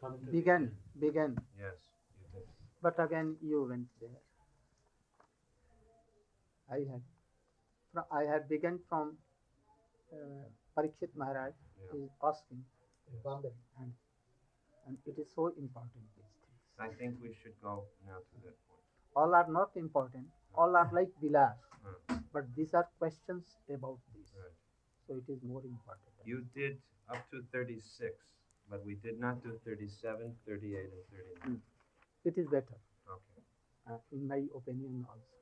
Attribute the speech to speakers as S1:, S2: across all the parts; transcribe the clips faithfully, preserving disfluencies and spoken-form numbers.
S1: come to
S2: began,
S1: begin.
S2: began,
S1: Yes, you did.
S2: but again you went there. I had, fro- I had begun from uh, Parikshit Maharaj
S1: Yeah.
S2: is asking
S1: Yes.
S2: Bombay, and, and it is so important these
S1: I
S2: things.
S1: think we should go now to that point.
S2: All are not important. All are like Vilas,
S1: Uh,
S2: but these are questions about this.
S1: right.
S2: So it is more important.
S1: You did up to thirty-six, but we did not do thirty-seven, thirty-eight, and thirty-nine.
S2: Mm. It is better,
S1: Okay.
S2: uh, in my opinion also.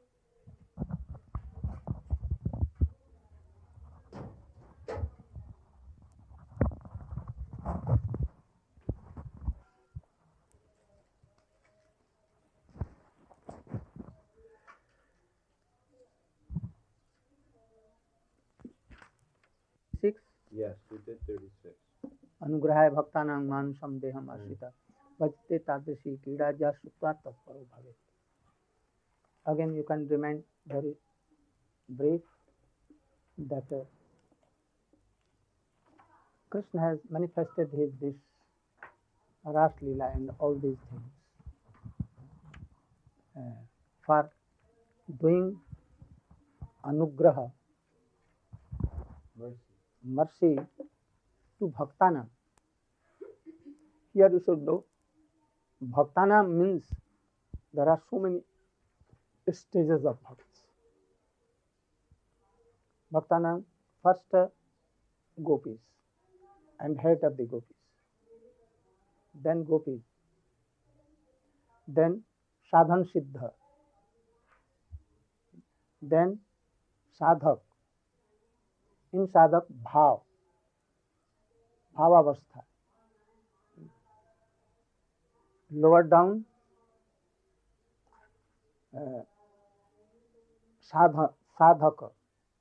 S2: Six.
S1: Yes, we did thirty-six.
S2: अनुग्रहाय भक्तानां मानुषम देहम
S1: Mm.
S2: आश्रिता भजते तादृशी क्रीड़ा जा श्रुत्वा तत्परो भवे. Again you can remind very brief that uh, Krishna has manifested his this Ras Leela and all these things uh, for doing anugraha,
S1: Mercy.
S2: mercy to Bhaktana. Here you should know, Bhaktana means there are so many stages of bhakts. Bhaktana, first uh, gopis and head of the gopis, then gopis, then sadhan siddha, then sadhak, in sadhak bhav, bhavavastha, lower down uh, sadha, sadhaka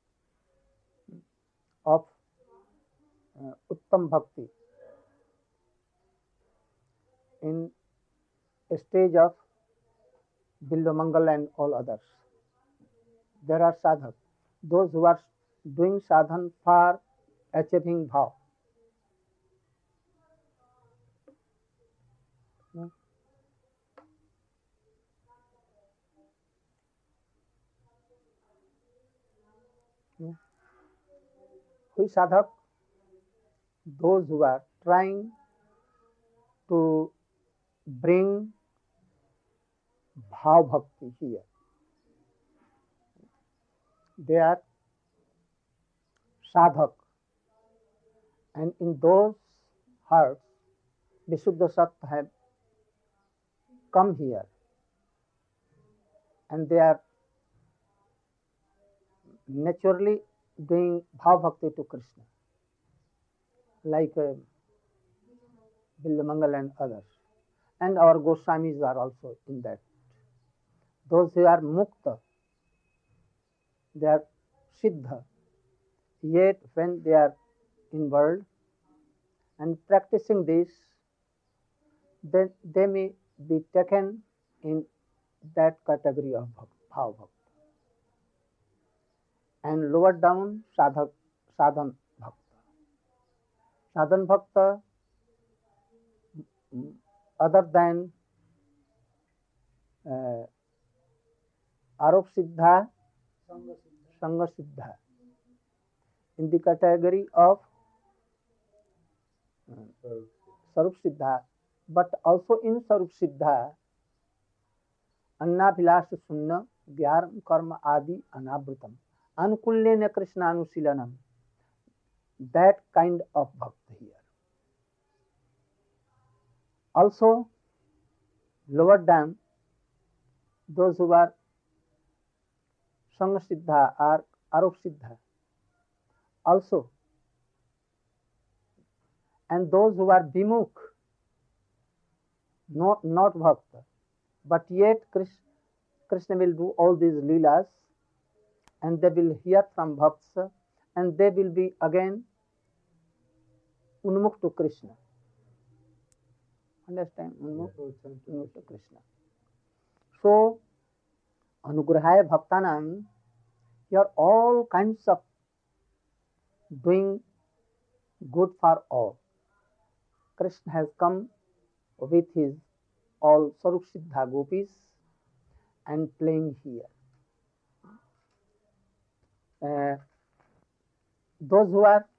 S2: of uh, uttam bhakti, in a stage of Bilvamangal and all others. There are sadhak, those who are doing sadhan for achieving bhav. Hmm? Hmm? Who is sadhak? Those who are trying to bring bhav bhakti here. They are sadhak, and in those hearts, Visuddha Sattva have come here, and they are naturally doing bhav bhakti to Krishna, like uh, Bilvamangal and others. And our Goswamis are also in that. Those who are mukta, they are siddha, yet when they are in world and practicing this, then they may be taken in that category of bhav bhakti. And lower down sadhak, sadhan bhakta. Sadhan bhakta, mm, other than uh, arop siddha, sanga siddha, in the category of uh, Sarup Siddha, but also in Sarup Siddha, अन्नाभिलाष शून्य ज्ञान कर्म आदि अनावृतम अनुकूल्यन कृष्णानुशीलनम, that kind of bhakti here. Also, lower down, those who are Sangha Siddha or Arup Siddha, also, and those who are Vimukh, not, not Bhakta, but yet Krishna, Krishna will do all these Leelas, and they will hear from Bhakts, and they will be again Unmukh to Krishna. Understand? Unmukh, Unmukh to Krishna. So, Anugrahaya Bhaktanam, here all kinds of doing good for all. Krishna has come with his all Sarup Siddha gopis and playing here. Uh, those who are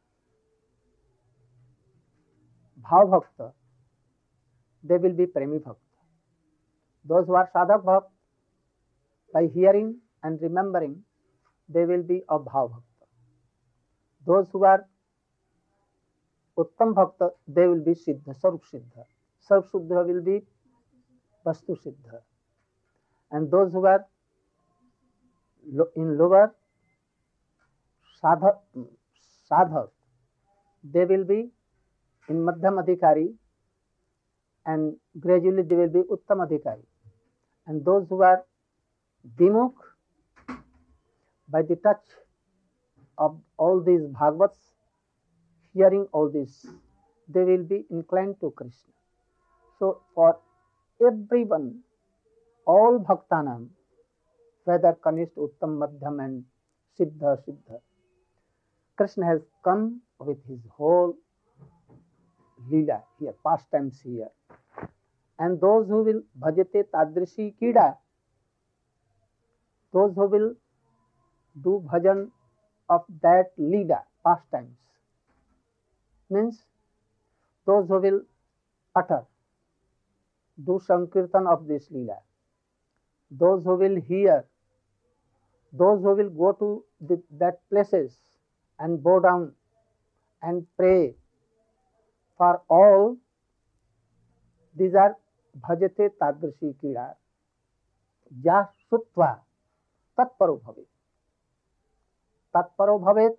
S2: Bhav Bhakta, they will be Premi Bhakta. Those who are Sadhak Bhakta, by hearing and remembering, they will be a Bhav Bhakta. Those who are Uttam Bhakta, they will be Siddha, Sarup Siddha. Sarup Siddha will be Vastu Siddha. And those who are in lower Sadhak, Sadhak, they will be in Madhyam Adhikari, and gradually they will be Uttam Adhikari. And those who are Vimukh, by the touch of all these Bhagavats, hearing all this, they will be inclined to Krishna. So for everyone, all Bhaktanam, whether Kanishta, Uttam, Madhyam and Siddha, Siddha, Krishna has come with his whole Leela here, pastimes here. And those who will bhajate tadrishi kida, those who will do bhajan of that Leela, pastimes, means those who will utter, do Sankirtan of this Leela, those who will hear, those who will go to the, that places and bow down and pray, for all these are bhajate tadrishi kida, ya sutva tatparo bhavet. Tatparo bhavet,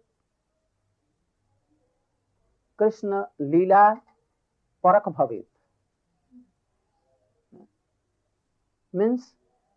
S2: Krishna Leela parak bhavet. Means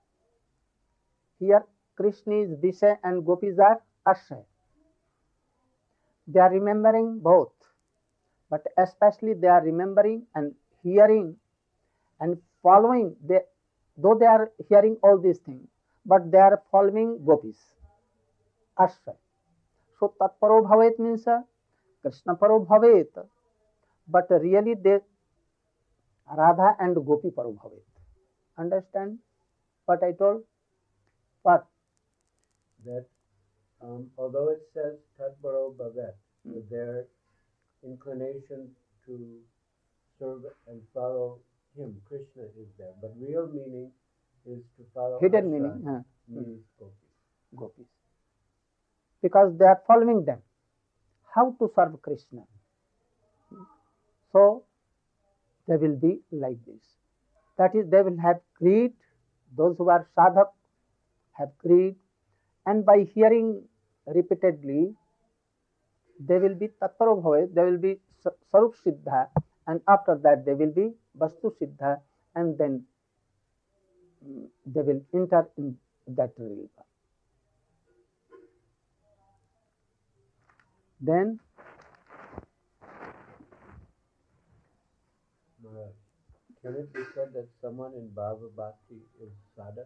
S2: here Krishna is Vishay and gopis are Ashray. They are remembering both, but especially they are remembering and hearing and following. They, though they are hearing all these things, but they are following gopis, Ashray. So Tatparo Bhavet means uh, Krishna Paro Bhavet, but really they Radha and Gopi Paro Bhavet. Understand what I told? What?
S1: That um, although it says Tatparo Bhavet, mm. their inclination to serve and follow him, Krishna, is there. But real meaning is to follow
S2: hidden
S1: Ashray,
S2: meaning huh?
S1: means gopis.
S2: Gopis. Because they are following them. How to serve Krishna? So they will be like this. That is, they will have greed. Those who are sadhak have greed, and by hearing repeatedly, they will be tatparo bhavet, they will be sarup siddha, and after that they will be vastu siddha, and then they will enter in that realm. Then
S1: uh, can it be said that someone in Bhava Bhakti is sadhak?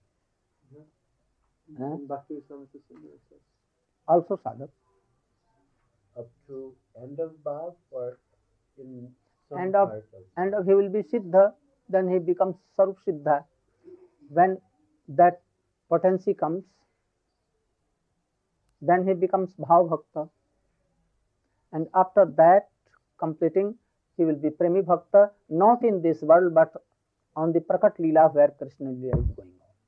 S2: Huh?
S1: In Bhakti Samasa
S2: also sadhak.
S1: Up to end of Bhav or in some
S2: End of,
S1: part of
S2: end of he will be siddha, then he becomes sarup siddha. When that potency comes, then he becomes bhav bhakta, and after that completing, he will be premi bhakta, not in this world but on the Prakat Leela where Krishna Leela is going on.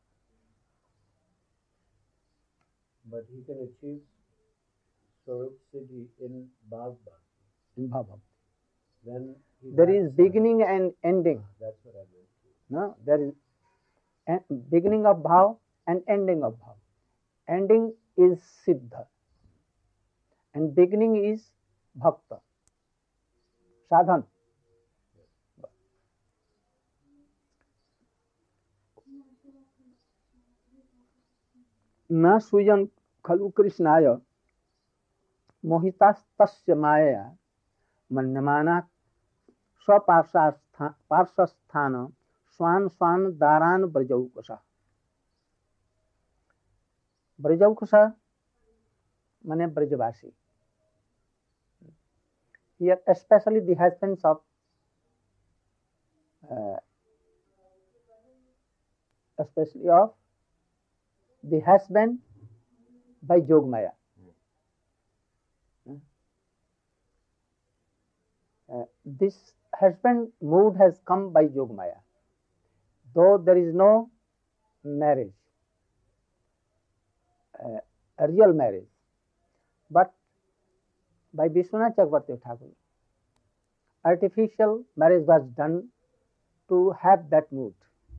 S1: But he can achieve Sarup Siddhi in Bhav Bhakti.
S2: In bhav bhakti.
S1: Then
S2: there is beginning and ending.
S1: That's what I meant.
S2: No, there is beginning of bhav and ending of bhav. Ending is siddha and beginning is bhakta, sadhan. न सुयन खलु कृष्णाय मोहितास्त्स्य मायया मन्यमाना स्वपार्श्वस्थान स्वान स्वान दारान ब्रजौकसा. ब्रजौकसा माने ब्रजवासी. Here especially the husbands of uh, especially of the husband by Jogmaya. Uh, this husband mood has come by Jogmaya, though there is no marriage, uh, a real marriage, but by Vishwanath Chakravarti Thakur, artificial marriage was done to have that mood.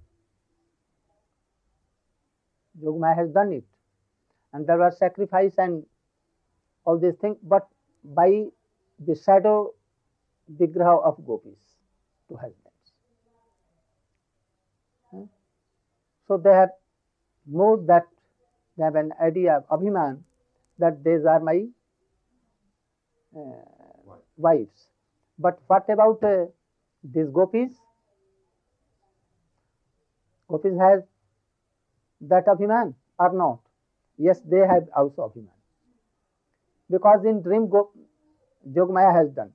S2: Jogmaya has done it, and there was sacrifice and all these things, but by the shadow vigraha of gopis to husbands. Hmm? So they have mood that they have an idea of abhiman that these are my uh, wives. But what about uh, these gopis? Gopis has that abhiman or not? Yes, they have also abhiman. Because in dream Go- Jogmaya has done.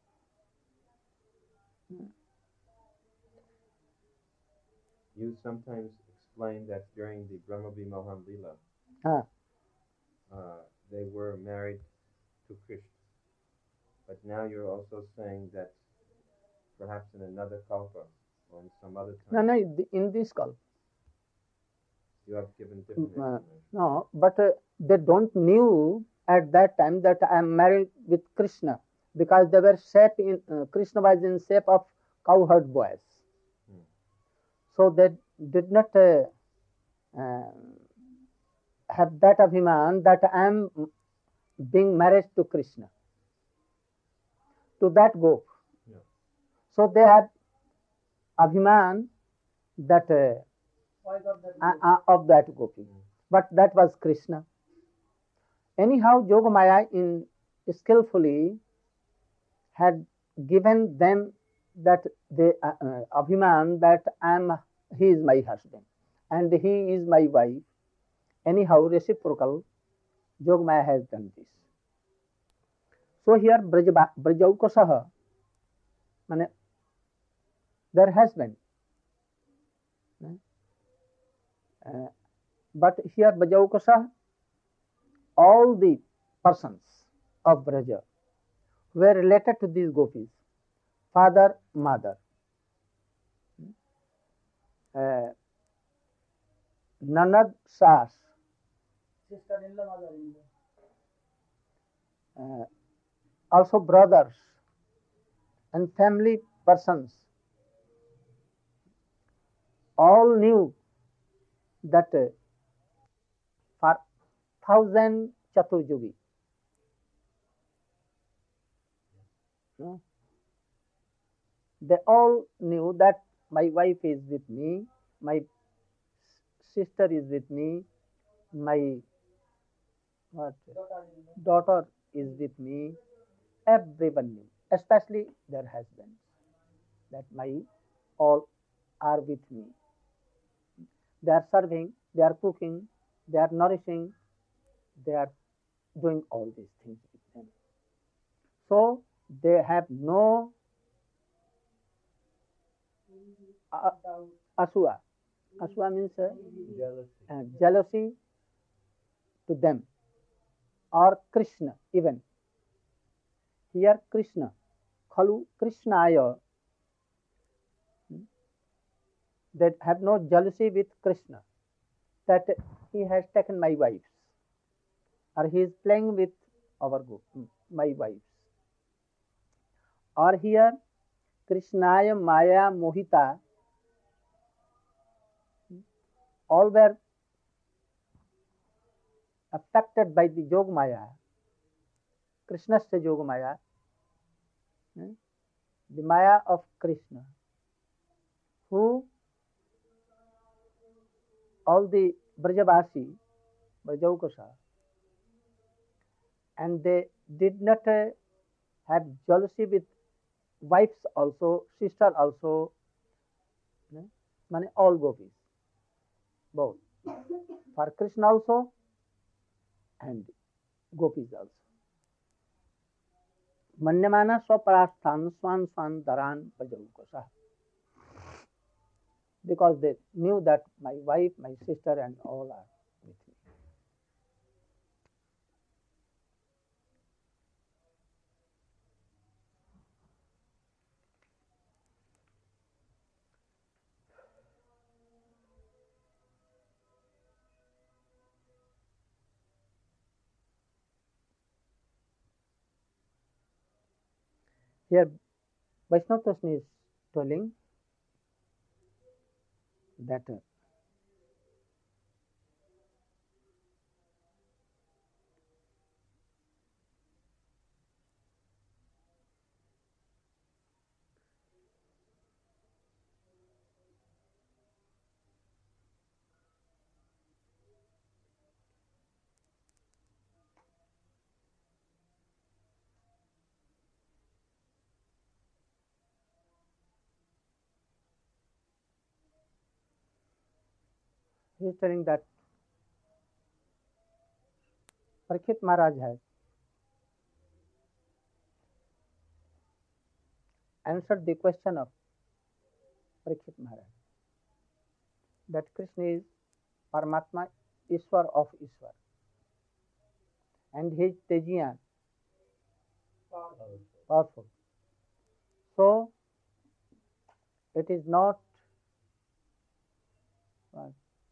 S3: You sometimes explain that during the Brahma Vimohan Lila,
S2: Huh.
S3: uh, they were married to Krishna. But now you're also saying that perhaps in another kalpa or in some other
S2: No,
S3: time,
S2: no, in this call.
S3: you have given different
S2: Uh,
S3: information.
S2: no, but uh, they don't knew at that time that I am married with Krishna, because they were shape in uh, Krishna was in shape of cowherd boys.
S3: Hmm.
S2: So they did not uh, uh, have that abhiman that I am being married to Krishna, to that gop.
S3: Yeah.
S2: So they had abhiman that uh, uh, uh, of that gopi,
S3: Hmm.
S2: but that was Krishna. Anyhow, Yogamaya in skillfully had given them that the uh, uh, abhiman that I am he is my husband and he is my wife. Anyhow, reciprocal Yogamaya has done this. So here Brajaba- Brajaukasaha, mane, their husband. Uh, but here Brajaukasa, all the persons of Braja were related to these gopis, father, mother, uh, Nanad, Sas,
S4: Sister-in-law, mother-in-law.
S2: uh, also brothers and family persons, all knew that uh, for thousand Chaturjugi, no, they all knew that my wife is with me, my sister is with me, my what,
S4: Daughter-in-law.
S2: daughter is with me, everyone knew, especially their husbands, that my all are with me. They are serving, they are cooking, they are nourishing, they are doing all these things with them. So they have no uh,
S4: Doubt.
S2: asua. Asua means uh,
S1: Jealousy.
S2: uh, jealousy to them, or Krishna even. Here Krishna, Khalu Krishnaya, they have no jealousy with Krishna, that he has taken my wives, or he is playing with our go- my wives. Or here Krishnaya Maya Mohita, all were affected by the Yogamaya, Krishna's Yogamaya, hmm, the Maya of Krishna, who all the Brajavasi, Brajaukasa, and they did not uh, have jealousy with wives also, sister also, hmm, mane all gopis, both, for Krishna also and gopis also. Manyamana Swaparasthan Swan Swan Dharan Brajaukasa. because they knew that my wife, my sister, and all are with me. Here, Vaishnava Krishna is telling that uh, he is telling that Parikshit Maharaj has answered the question of Parikshit Maharaj that Krishna is Paramatma, Ishwar of Ishwar, and he is Tejiyan, powerful. So, it is not uh,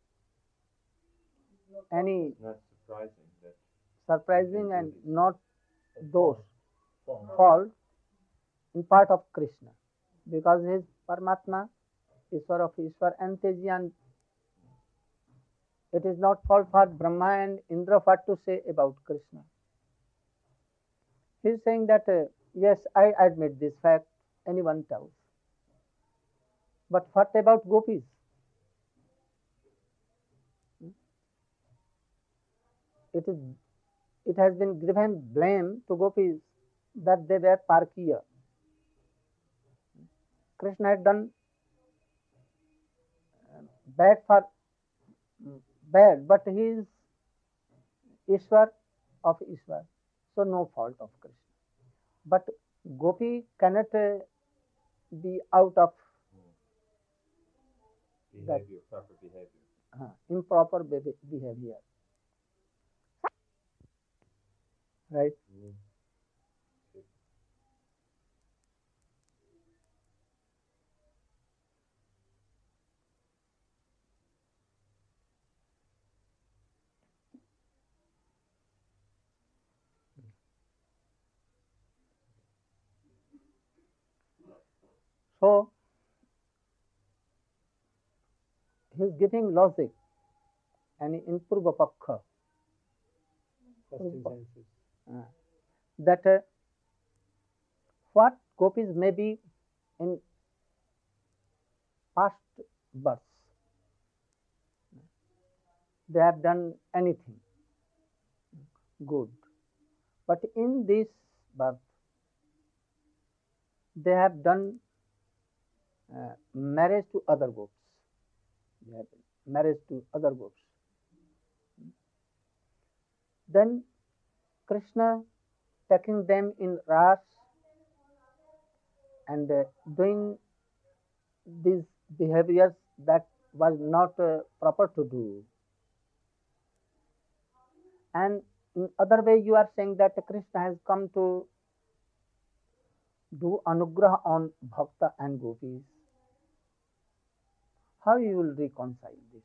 S2: any
S3: It's not surprising that
S2: surprising
S3: do
S2: and
S3: this.
S2: not those fault in part of Krishna, because he is Paramatma, Ishwar of Ishwar, and Tejiyan. It is not fault for Brahma and Indra what to say about Krishna. He is saying that uh, yes, I admit this fact, anyone tells. But what about gopis? It is it has been given blame to gopis that they were Parkiya. Krishna had done bad for bad, but he is Ishwar of Ishwar, so no fault of Krishna. But gopi cannot uh, be out of that
S3: behavior, proper behavior.
S2: uh, improper be- behavior, right?
S3: Mm.
S2: So he is giving logic and in Purva Pakha Purva- uh, that uh, what gopis may be in past births, they have done anything good, but in this birth they have done uh, marriage to other gopis. They have marriage to other gopis. Then Krishna taking them in ras and uh, doing these behaviors that was not uh, proper to do. And in other way, you are saying that Krishna has come to do anugrah on bhakta and gopis. How you will reconcile this?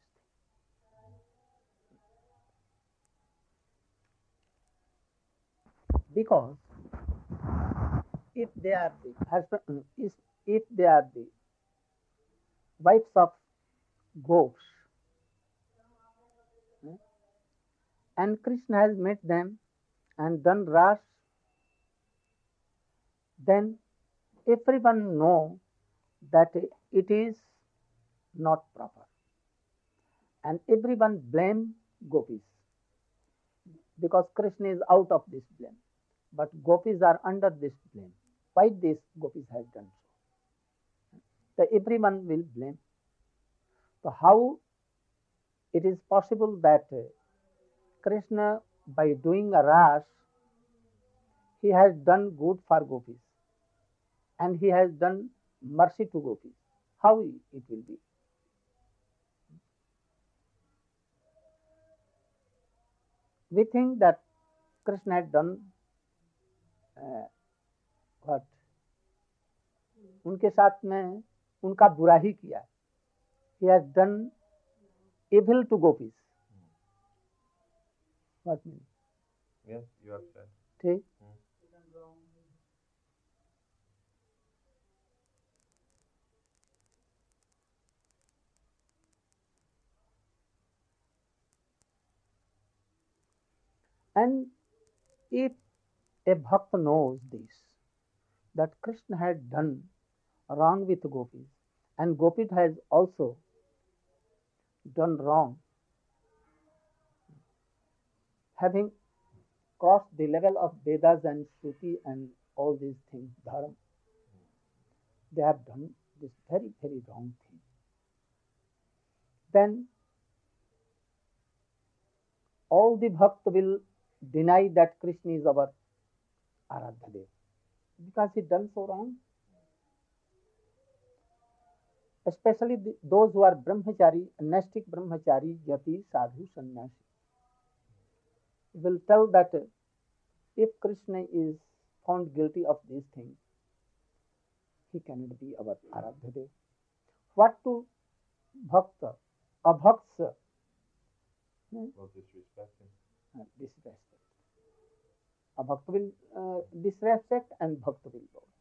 S2: Because if they are the husband, is if they are the wives of gops, eh, and Krishna has met them and done ras, then everyone know that it is not proper, and everyone blame gopis because Krishna is out of this blame, but gopis are under this blame. Why this gopis has done so? So everyone will blame. So how it is possible that uh, Krishna, by doing a ras, he has done good for gopis and he has done mercy to gopis? How it will be? we think that Krishna had done uh, what? उनके साथ में उनका बुरा ही किया. He has done evil to gopis. What means?
S3: Yes, you have said.
S2: ठीक. And if a bhakt knows this, that Krishna had done wrong with gopis, and gopis has also done wrong, having crossed the level of Vedas and Shruti and all these things, dharma, they have done this very, very wrong thing. Then all the bhakt will deny that Krishna is our Aradhya Dev, because he done so wrong. Especially the, those who are brahmachari, nastic brahmachari, yati, sadhu, sannyasi, will tell that if Krishna is found guilty of these things, he cannot be our Aradhya Dev. What to bhakta? Abhaksa.
S3: Well, disrespect him.
S2: Uh, disrespect. A bhakta will uh, disrespect and bhakta will both.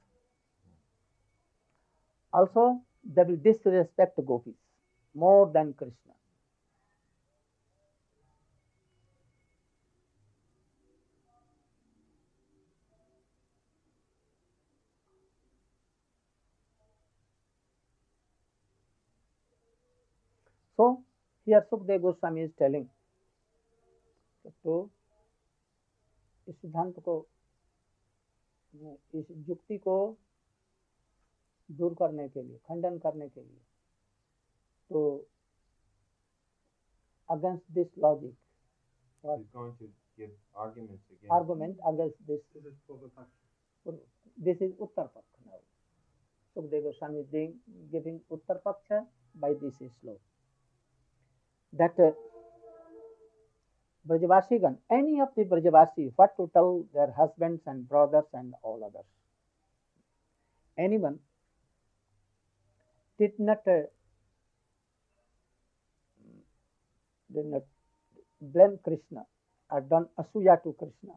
S2: Also, they will disrespect gopis more than Krishna. So, here Sukdev Goswami is telling, तो इस सिद्धांत को, इस युक्ति को दूर करने के लिए, खंडन करने के लिए, तो against this logic,
S3: or he's going to give arguments against
S2: argument against this.
S5: This is Purva
S2: This is Uttar Paksha now. Sukdev Goswami is giving Uttar Paksha by this sloka. That uh, Brajavasigan, any of the Brajavasi, what to tell their husbands and brothers and all others. Anyone did not uh, did not blame Krishna or done asuya to Krishna.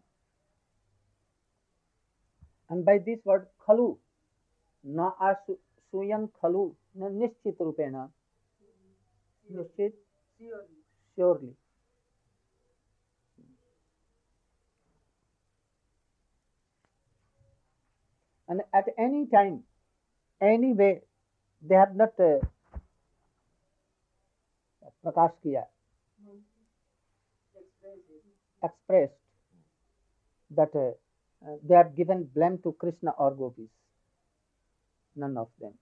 S2: And by this word khalu, na asuyan khalu, na nishchit rupena, nishchit, surely. And at any time, any way, they have not uh, prakash kiya, expressed that uh, uh, they have given blame to Krishna or gopis. None of them.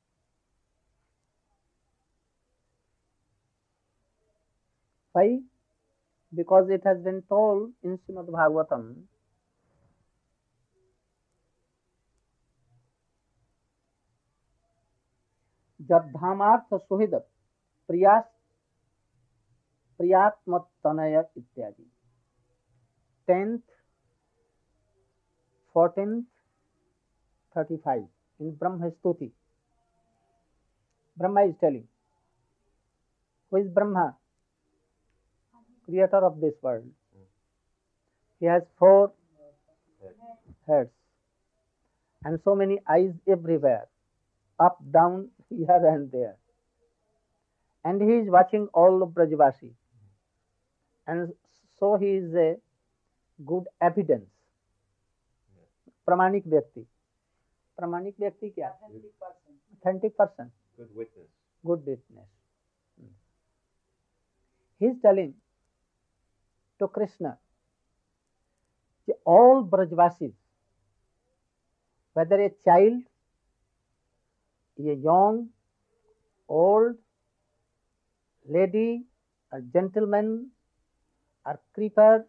S2: Why? Because it has been told in Srimad Bhagavatam, Jadhamartha Suhida Priyas Priyatmatanaya ityadi. Tenth, fourteenth, thirty-five in Brahma Stuti. Brahma is telling. Who is Brahma? Creator of this world. He has four heads and so many eyes everywhere, up, down, here and there. And he is watching all of Brajavasi. And so he is a good evidence. Pramanik Vyakti. Pramanik Vyakti kya?
S4: Authentic person.
S2: Authentic person.
S3: good witness.
S2: Good witness. He is telling to Krishna, all Brajavasis, whether a child, a young, old, lady, a gentleman, or creeper,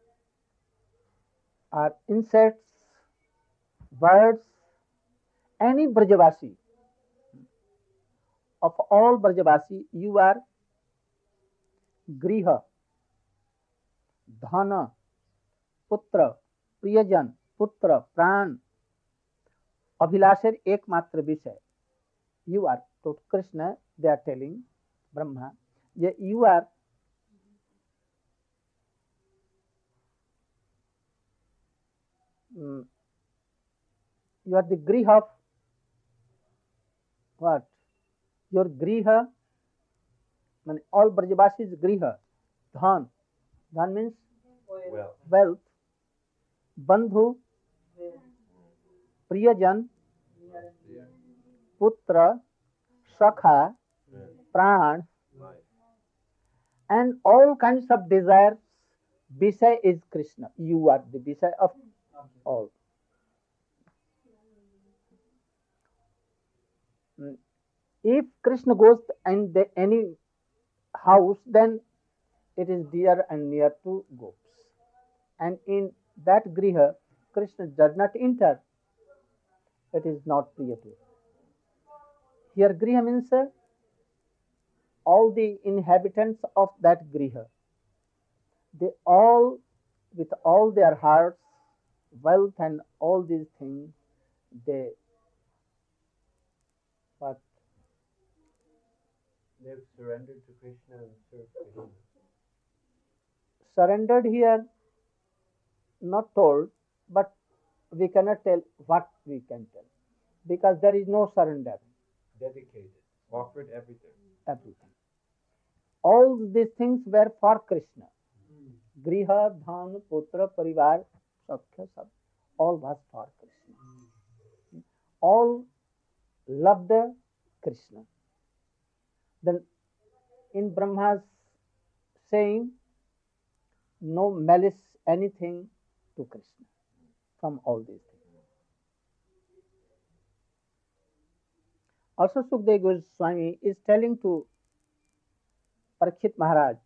S2: or insects, birds, any Brajavasi, of all Brajavasi, you are Griha, Dhana, पुत्र प्रियजन पुत्र प्राण अभिलाषेर एकमात्र विषय you are to Krishna they are telling Brahma that you are mm, you are the griha of what your griha mean all Brajavasis griha dhan dhan means
S3: Well,
S2: wealth bandhu priyajan
S3: yeah,
S2: putra sakha
S3: yeah,
S2: pran
S3: life.
S2: and all kinds of desires Vishay is Krishna you are the Vishay of all. Mm, if Krishna goes in the, any house then it is dear and near to gops and in that griha Krishna does not enter it is not priya to here griha means uh, all the inhabitants of that griha they all with all their hearts wealth and all these things they but
S1: They've surrendered to Krishna and served Krishna.
S2: surrendered here not told but we cannot tell what we can tell because there is no surrender
S1: Dedicated.
S3: Offered everything.
S2: everything all these things were for Krishna griha dhan putra parivar sakhya sab all was for Krishna all loved Krishna then in Brahma's saying no malice anything to Krishna from all these things. Also Sukdev Goswami is telling to Parikshit Maharaj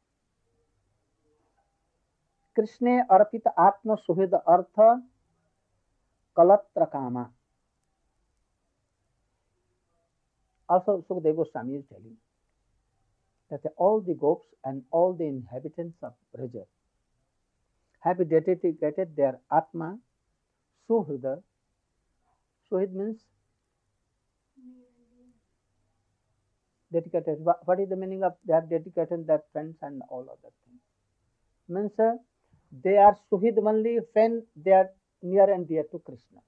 S2: Krishna arpita atma suhid artha kalatra kama. Also Sukdev Goswami is telling that all the gops and all the inhabitants of Braja have dedicated their Atma, Suhrida. Suhrid means dedicated. What, what is the meaning of they have dedicated their friends and all other things? Means uh, they are Suhid only when they are near and dear to Krishna.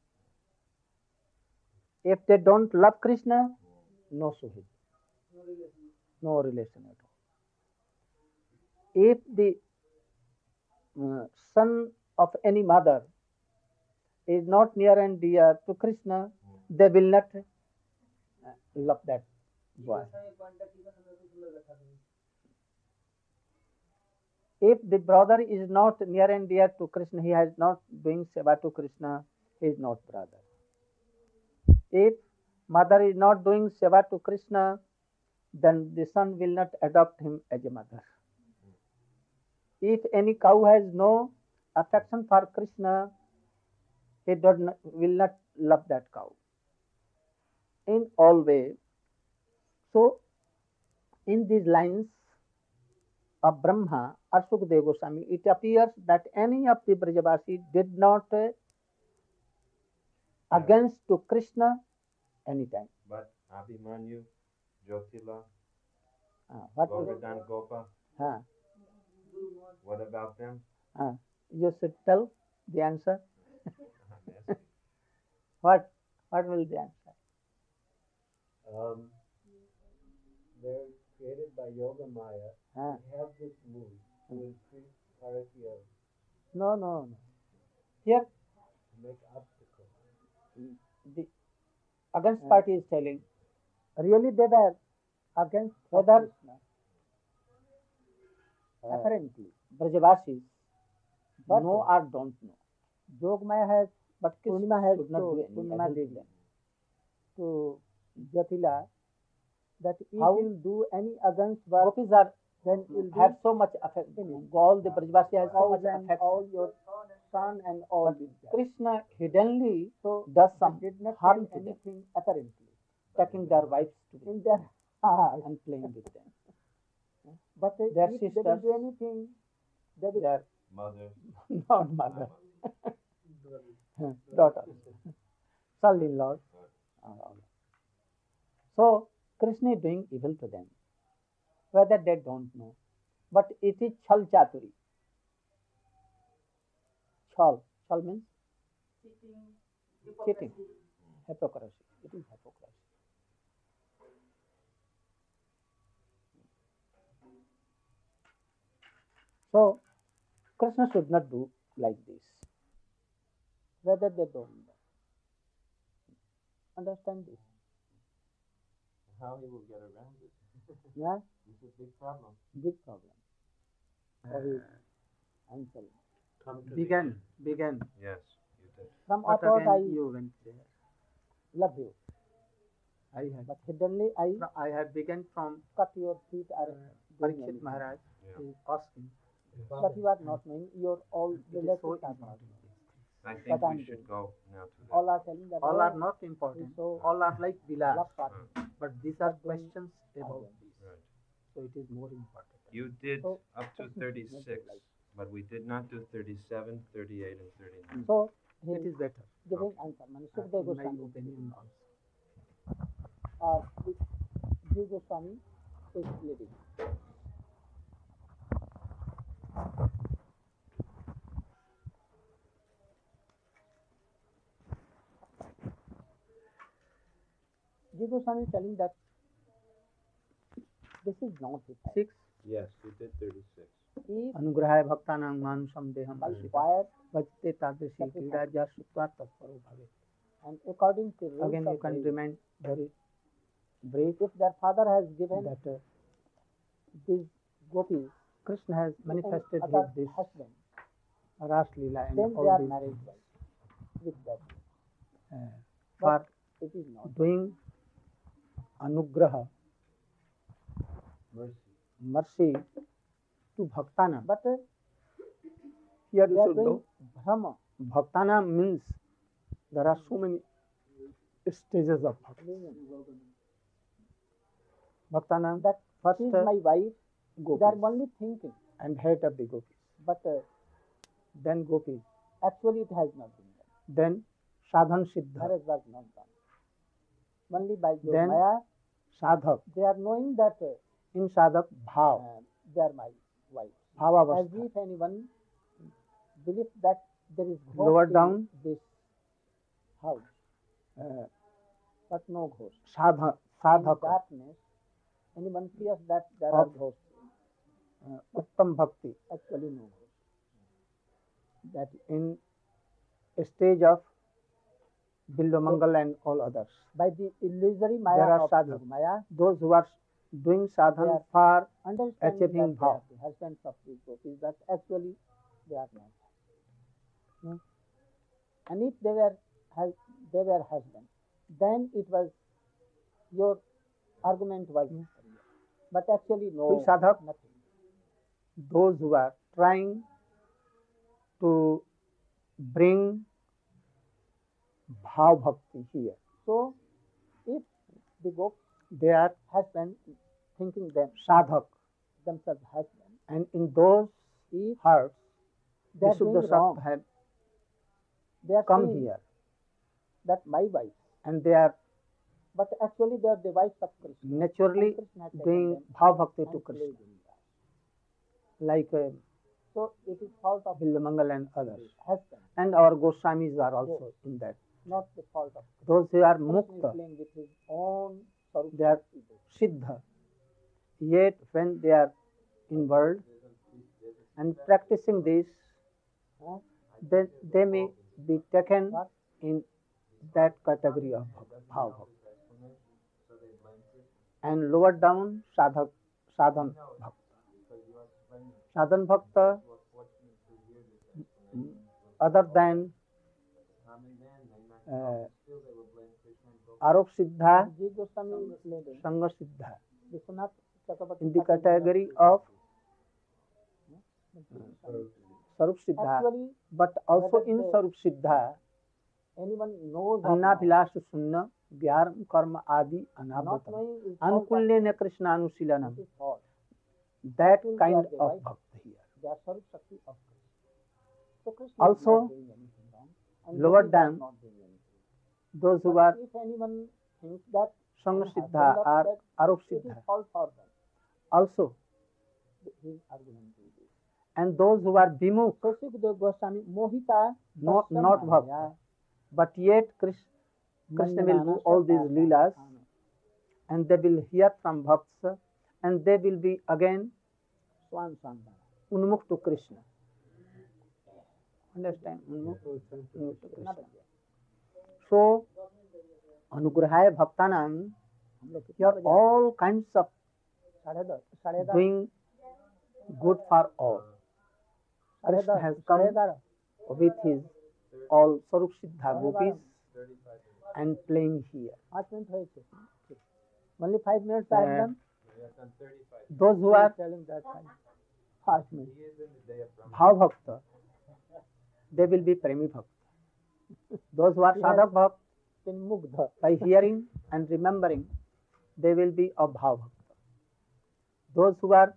S2: If they don't love Krishna, no Suhid, no relation at all. If the uh, son of any mother is not near and dear to Krishna, they will not uh, love that boy. If the brother is not near and dear to Krishna, he has not doing seva to Krishna, he is not brother. If mother is not doing seva to Krishna, then the son will not adopt him as a mother. If any cow has no affection for Krishna, he does not, will not love that cow. In all ways, so in these lines of Brahma or Sukadeva Goswami, it appears that any of the Brajavasi did not uh, against to Krishna anytime.
S3: But Abhimanyu, Jyotila,
S2: Uh, what is
S3: Govardhan Gopa,
S2: uh,
S3: what about them?
S2: uh, you should tell the answer.
S3: I'm asking.
S2: What what will the answer?
S1: Um, they're created by Yoga Maya.
S2: Uh,
S1: They have this mood to increase parity of
S2: no, no, no. Here
S1: make obstacles.
S2: the against party is telling really they were against whether
S1: Uh,
S2: apparently Brajavasis
S1: But-
S2: know or don't know. Jogmaya has but Purnima has
S1: should not
S2: to
S1: do any
S2: Purnima
S1: other
S2: did
S1: thing.
S2: to Jatila that if
S1: How-
S2: you do any against work, gopis are then will have so much affection. All the Brajavasi has so much affection. All your son and all. But Krishna hiddenly so does some did not harm to anything them. Apparently, taking their wives to in their heart and playing with them. But their sisters, they will do anything. They will,
S3: Mothers,
S2: not mother. Daughter, son-in-laws. Uh, So Krishna is doing evil to them, whether they don't know. But it is chal chaturi. Chal. Chal means
S4: Cheating,
S2: cheating,
S4: hypocrisy.
S2: hypocrisy. It is hypocrisy. So Krishna should not do like this, whether they don't know. Understand this?
S3: How he will get around it?
S2: Yeah,
S3: This is a big problem.
S2: big problem. Sorry, I'm sorry.
S1: Come to
S2: Began, began.
S3: Yes, you did.
S4: From
S2: But
S4: outward
S2: again
S4: I
S2: you went there.
S4: love you,
S2: I had,
S4: but hiddenly I
S2: I had begun from
S4: cut your feet or
S2: uh,
S4: doing
S2: Parikshit
S4: anything.
S2: Maharaj
S3: Yeah.
S2: is asking.
S4: But you are not knowing, your all
S2: It is
S4: relatives
S2: so
S4: are not
S2: important.
S4: knowing.
S3: I think
S4: But I'm
S3: we should
S4: doing.
S3: go now to that.
S4: All are telling that
S2: All
S4: oh,
S2: are not important.
S4: so
S2: All are like Bilal.
S4: love part.
S2: But these are
S4: But doing
S2: questions about
S4: again.
S2: this.
S3: Right.
S2: So it is more important.
S3: You did
S4: So,
S3: up to
S4: Krishna
S3: thirty-six,
S4: mentioned like-
S3: but we did not do thirty-seven, thirty-eight, and thirty-nine.
S4: So he
S2: It is better.
S4: giving answer. Man,
S2: Uh,
S4: Sukadeva
S2: in my
S4: Goswami,
S2: opinion also.
S4: uh, Jiva Goswami is leading. Jiva Goswami is telling that this is not his type.
S2: Six.
S3: Yes, you did thirty-six.
S4: If
S2: अनुग्रहाय भक्तानां मानुषं देहं
S4: by
S2: Ashrita
S4: fire
S2: भजते तादृशी क्रीडा जा श्रुत्वा तत्परो भवेत्.
S4: and according to rules
S2: Again you
S4: of
S2: can
S4: Veda,
S2: remind very brief
S4: if their father has given
S2: that uh,
S4: these gopis
S2: Krishna has
S4: to
S2: manifested
S4: other
S2: his this
S4: husband,
S2: Ras Leela and
S4: then
S2: all
S4: they are
S2: these
S4: married
S2: things,
S4: with that.
S2: uh,
S4: But
S2: for
S4: it is not.
S2: doing anugraha,
S1: mercy.
S2: mercy to Bhaktana.
S4: But uh,
S2: Here
S4: they
S2: you
S4: are
S2: should
S4: doing
S2: know
S4: Brahma.
S2: Bhaktana means there are so many stages of Bhakti. Bhaktana,
S4: That
S2: first
S4: she is
S2: uh,
S4: my wife. They
S2: gopis
S4: are only thinking,
S2: and head of the gopis.
S4: but uh,
S2: Then gopis.
S4: actually it has not been done.
S2: Then sadhan siddha.
S4: Marriage was not done. Only by your
S2: Then
S4: Maya,
S2: Sadhak.
S4: they are knowing that uh,
S2: In sadhak bhav.
S4: uh, they are my wife. As
S2: Bhavavastha.
S4: if anyone believes that there is ghost
S2: Lower
S4: in
S2: down.
S4: this house,
S2: Uh,
S4: but no ghost.
S2: sadha,
S4: In
S2: sadhak.
S4: darkness, anyone fears that there are
S2: Of-
S4: ghosts.
S2: Uh, Uttam bhakti.
S4: Actually, no ghost.
S2: That in a stage of Bilvamangal and all others.
S4: By the illusory Maya
S2: There are
S4: of
S2: sadhaks.
S4: Maya,
S2: Those who are doing
S4: They
S2: sadhan
S4: are-
S2: for
S4: understanding
S2: Achieving
S4: that they are
S2: bhav.
S4: the husbands of these gopis, but actually they are not.
S2: Hmm.
S4: And if they were hus- they were husbands, then it was your argument was
S2: Hmm.
S4: real. But actually no,
S2: Who is sadhak?
S4: nothing.
S2: those who are trying to bring bhav bhakti here.
S4: So if the gop
S2: They are
S4: husband thinking them
S2: sadhak,
S4: themselves husband,
S2: and in those
S4: if
S2: hearts,
S4: they are
S2: Vishuddha
S4: doing wrong,
S2: Sattva have
S4: they are
S2: come
S4: saying
S2: here,
S4: that my wife,
S2: and they are
S4: but actually they are the wives of Krishna.
S2: naturally
S4: And Krishna has taken
S2: doing
S4: them
S2: bhav bhakti
S4: and
S2: to
S4: played
S2: Krishna,
S4: in that.
S2: like uh,
S4: So it is fault of
S2: Bilvamangal and
S4: the
S2: others.
S4: husband,
S2: And our Goswamis are also in that.
S4: not the fault of
S2: Those who are
S4: Krishna is
S2: mukta,
S4: playing with his own Sarup
S2: they are
S4: ego.
S2: siddha. Yet when they are in world and practicing this,
S4: Huh?
S2: then they may be taken
S4: What?
S2: in that category of bhav bhakti. And lower down sadhak, sadhan bhakta. Sadhan bhakta, other than uh, arop siddha,
S4: Ji Goswami is leading.
S2: sanga siddha,
S4: Vishwanath Chakrabarti
S2: in the
S4: Thakur
S2: category
S4: is
S2: of
S4: leading.
S2: sarup siddha,
S4: Actually,
S2: but also
S4: whether
S2: in
S4: they-
S2: sarup siddha,
S4: anyone knows or not,
S2: अन्नाभिलाष सुन्न व्यारम कर्म आदि
S4: not
S2: अनावृतम
S4: knowing is fault of
S2: अनुकूल्येन कृष्णानुशीलनम.
S4: this is fault.
S2: That
S4: Actually, they
S2: kind
S4: are the
S2: of
S4: wife.
S2: bhakti here.
S4: They are Sarup Shakti of Krishna. So Krishna
S2: Also,
S4: is not doing anything wrong. And
S2: lower
S4: Gopis are
S2: than
S4: not doing anything.
S2: those who
S4: But
S2: are
S4: if anyone
S2: those who
S4: but
S2: are
S4: if anyone thinks that
S2: Sanga
S4: and
S2: Siddha
S4: husband of
S2: or
S4: that,
S2: Arup
S4: it is
S2: Siddha
S4: fault for them.
S2: also,
S4: His argument is this.
S2: and those who are Vimukh,
S4: So Sukadeva Goswami Mohita
S2: not,
S4: Tasya
S2: not
S4: Maya
S2: Bhakta, but yet Krishna, Krishna will do
S4: Manyanana
S2: all these
S4: Sapata
S2: leelas,
S4: Ana.
S2: and they will hear from Bhaktas, and they will be again
S4: Swan Sandana.
S2: unmukh to Krishna. Understand? Unmukh, unmukh to Krishna.
S4: Not again.
S2: So, Anugrahaya Bhaktanam,
S4: हम लोग
S2: here
S4: कितना बजे
S2: all kinds of
S4: साढ़े दस साढ़े दस
S2: doing good for all.
S4: साढ़े
S2: Krishna
S4: दस
S2: has
S4: साढ़े
S2: come
S4: ग्यारह
S2: with his all Sarup Siddha
S4: साढ़े
S2: gopis
S4: बारह
S2: and playing here.
S4: पाँच मिनट हुए थे only five minutes I have
S2: Uh,
S4: done.
S2: Those who
S4: He is
S2: are
S4: telling that time. Five minutes.
S2: Bhav Bhakta, they will be Premi Bhakta. Those who are
S4: He has
S2: Sadhak Bhakta,
S4: been mugdha.
S2: by hearing and remembering, they will be of Bhav Bhakta. Those who are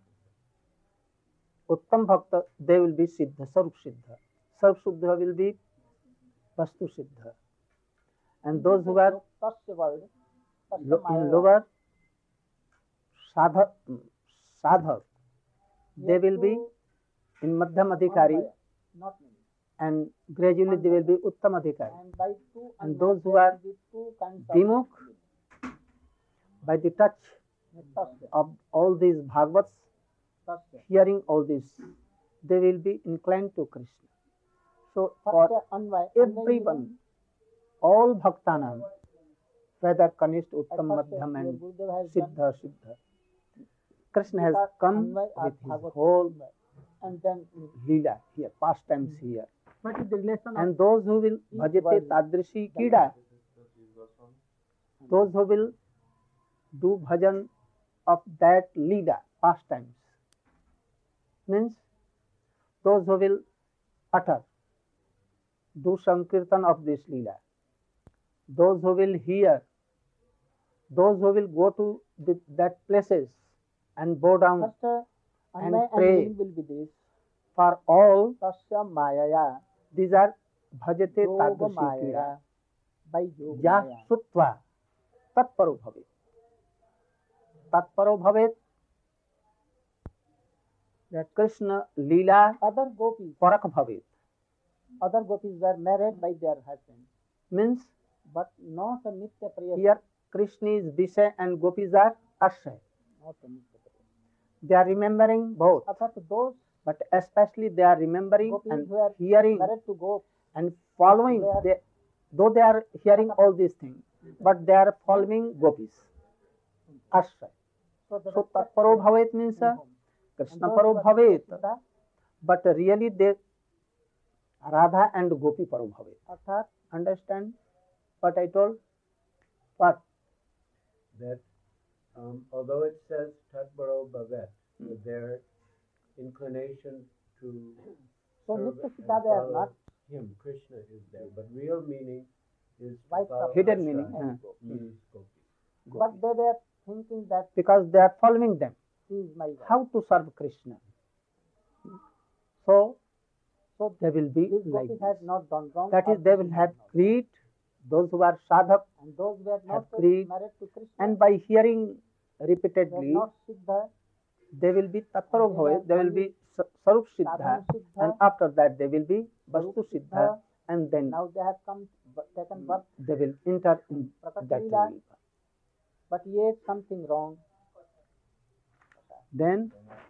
S2: Uttam Bhakta, they will be Siddha, Sarup Siddha. Sarup Siddha will be Vastu Siddha. And those who are
S4: Tasya word. Tasya
S2: lo-
S4: Maya.
S2: in lower Sadhak, sadhak, they will be in Madhyam Adhikari,
S4: Maya, not many.
S2: and gradually they will be Uttam Adhikari.
S4: And by two
S2: And
S4: Anvaya,
S2: those who
S4: there
S2: are
S4: will be two kinds of
S2: Vimukh, by the touch
S4: Tasya.
S2: of all these Bhagavats,
S4: Tasya.
S2: hearing all this, they will be inclined to Krishna. So for
S4: Tasya Anvaya. Anvaya
S2: everyone,
S4: meaning,
S2: all Bhaktanam, whether Kanishta,
S4: at
S2: Uttam,
S4: first,
S2: Madhyam,
S4: your
S2: and
S4: Gurudev has done
S2: Siddha, Siddha, Krishna has
S4: Because
S2: come
S4: Anvaya or
S2: with his
S4: Bhagavad
S2: whole
S4: Anvaya. And then
S2: Leela here, pastimes here.
S4: what is the relation of
S2: And those who will
S4: Each
S2: bhajate
S4: word-
S2: tadrishi kida, those who will do bhajan of that leela, pastimes, means those who will utter, do sankirtan of this leela, those who will hear, those who will go to the, that places and bow down
S4: first uh,
S2: and
S4: Anvaya and
S2: pray.
S4: meaning will be this.
S2: for all,
S4: Tasya Maya.
S2: these are bhajate
S4: Yoga
S2: tadrishi kida.
S4: Maya. By Yoga
S2: या
S4: Maya.
S2: श्रुत्वा तत्परो भवेत्. तत्परो भवेत्, that Krishna Leela
S4: Other gopis,
S2: parak bhavet,
S4: other gopis were married by their husbands,
S2: means
S4: but not a Nitya Priyasi.
S2: here Krishna is Vishay and gopis are Ashay.
S4: Not a Nitya Priyasi.
S2: They are remembering both,
S4: But those
S2: but especially they are remembering
S4: gopis
S2: and
S4: who are
S2: hearing
S4: married to go,
S2: and following.
S4: They are-
S2: They, though they are hearing all these things, but they are following gopis. Ashay.
S4: so the
S2: So tatparo bhavet means uh, Krishna paro bhavet, but really they Radha and Gopi paro bhavet.
S4: अर्थात
S2: Understand what I told? What?
S1: That um, although it says Tatbaro Bhavet, that their inclination to
S4: so
S1: serve
S4: Nitya
S1: and
S4: Sita they are
S1: follow
S4: not.
S1: him, Krishna, is there. But real meaning is to
S4: Vice
S1: follow
S2: Hidden
S1: Asha,
S2: meaning, huh.
S1: means Gopi.
S4: But they were thinking that
S2: Because they are following them.
S4: he is my wife.
S2: How to serve Krishna? So
S4: So
S2: they will be
S4: these
S2: like
S4: gopis
S2: this.
S4: had not done wrong.
S2: That
S4: or
S2: is, they will
S4: Krishna
S2: have
S4: had not.
S2: creed, those who are sadhak,
S4: And those were
S2: have
S4: not
S2: creed,
S4: married to Krishna.
S2: and by hearing
S4: were
S2: repeatedly,
S4: not Siddha,
S2: they will be tatparo
S4: And they
S2: bhavet,
S4: were
S2: they will
S4: only
S2: be sa- sarup siddha,
S4: Sadhana Siddha,
S2: and after that they will be
S4: Sarup
S2: vastu siddha,
S4: Siddha.
S2: and then
S4: Now they have come but taken birth,
S2: they will enter in
S4: Prakat
S2: that
S4: Leela.
S2: leela.
S4: but yet something wrong.
S2: Then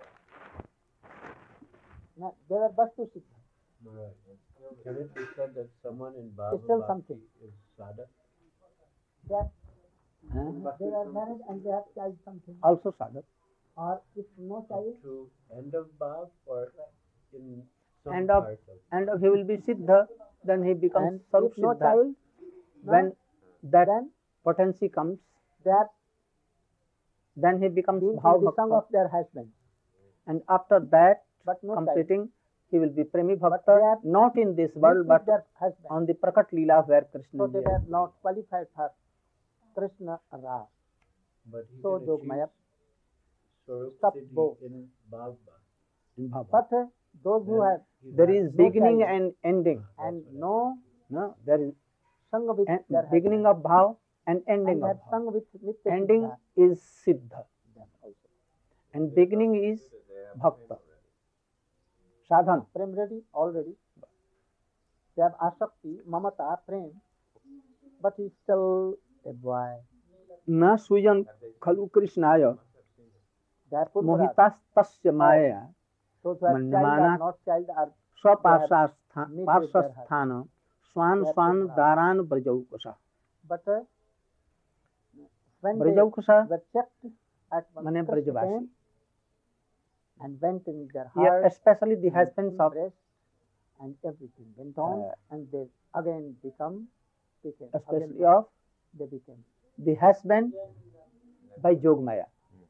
S4: No, they were Vastu Siddha.
S1: Right. Can it be said that someone in
S4: It's
S1: Bhava
S4: still
S1: Bhakti
S4: something.
S1: is sadhak?
S4: They, are,
S2: huh?
S4: they were married and they have child something.
S2: also sadhak.
S4: Or if no
S1: Up
S4: child,
S1: to end of Bhav or in some
S2: End of-
S1: part of
S2: And he will be siddha, then he becomes
S4: and
S2: sarup
S4: if no
S2: siddha.
S4: child, no,
S2: When that
S4: then
S2: potency comes,
S4: they are
S2: then he becomes
S4: being
S2: bhav
S4: in the song
S2: bhakta,
S4: of their husband.
S2: and after that
S4: But no child.
S2: completing, he will be premi
S4: But
S2: bhakta,
S4: they are
S2: not in this
S4: Live
S2: world
S4: with
S2: but
S4: their husband.
S2: on the prakat leela where Krishna
S4: So they
S2: is.
S4: were not qualified for Krishna Ras.
S1: but he
S4: So
S1: can
S4: Jogmaya
S1: achieve Swarup
S4: Stop
S1: Siddhi
S4: both.
S1: in Bhav Bhav.
S2: in bhava.
S4: But uh, those who
S1: then
S4: have
S1: he's
S2: There
S1: not-
S2: is
S4: no
S2: beginning
S4: child
S2: and ending.
S4: and
S1: That's what I-
S4: no
S2: No, there is
S4: sung with
S2: en-
S4: their
S2: beginning
S4: husband,
S2: of bhav and ending
S4: and
S2: of
S4: have
S2: bhav.
S4: sung with Nitya
S2: Ending
S4: Siddha,
S2: is siddha
S4: them also.
S2: and beginning is bhakta. Sadhana.
S4: Prem ready already. They have asakti, mamata, prem, but he's still a boy.
S2: न सुजन खलु कृष्णाय
S4: They are purpuras.
S2: मोहितास्तस्य मायया
S4: Those who have child
S2: मन्यमाना
S4: are not child are
S2: स्वपार्श्वस्थान
S4: meet with their
S2: पार्श्वस्थान swan
S4: They are
S2: swan
S4: purpuras.
S2: दारान ब्रजौकसा
S4: but uh, when they
S2: ब्रजौकसा
S4: were checked at one
S2: माने
S4: Krishna
S2: Brajwasi.
S4: came and went in their
S2: Here
S4: heart,
S2: especially the
S4: and
S2: husbands of
S4: embraced, and everything went on,
S2: Uh,
S4: and they again become became
S2: especially
S4: again
S2: of
S4: they became
S2: the husband by Jogmaya.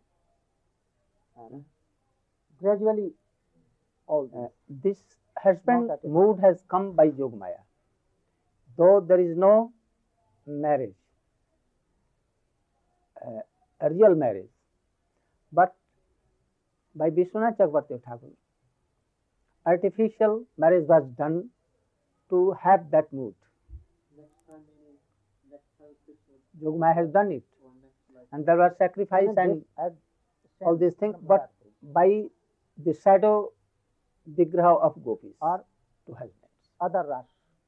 S4: and gradually all
S2: Uh,
S4: this.
S2: this husband
S4: Not at a
S2: mood has come by Jogmaya. Though there is no marriage, uh, a real marriage, but by Vishwanath Chakravarti Thakur, artificial marriage was done to have that mood. Jogmaya has done it, and there was sacrifice
S4: And
S2: and
S4: this had
S2: all
S4: sent
S2: these things,
S4: from
S2: but
S4: Bharat
S2: by the shadow vigraha of gopis
S4: or
S2: to husbands.
S4: other Ras.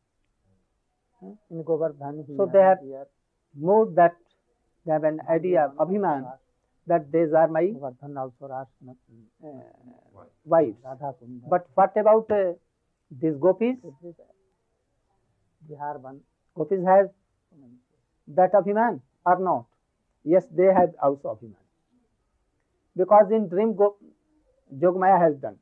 S4: In Govardhan,
S2: So
S4: here,
S2: they have
S4: here,
S2: Mood that they have an idea,
S4: one also
S2: abhiman,
S4: Ras.
S2: that these are my
S4: Govardhan also Ras, no,
S2: uh, wives.
S4: Radha Kunda.
S2: But what about uh, these gopis?
S4: This is Bihar one.
S2: Gopis have that abhiman or not? Yes, they have also abhiman. Because in dream Go- Jogmaya has done.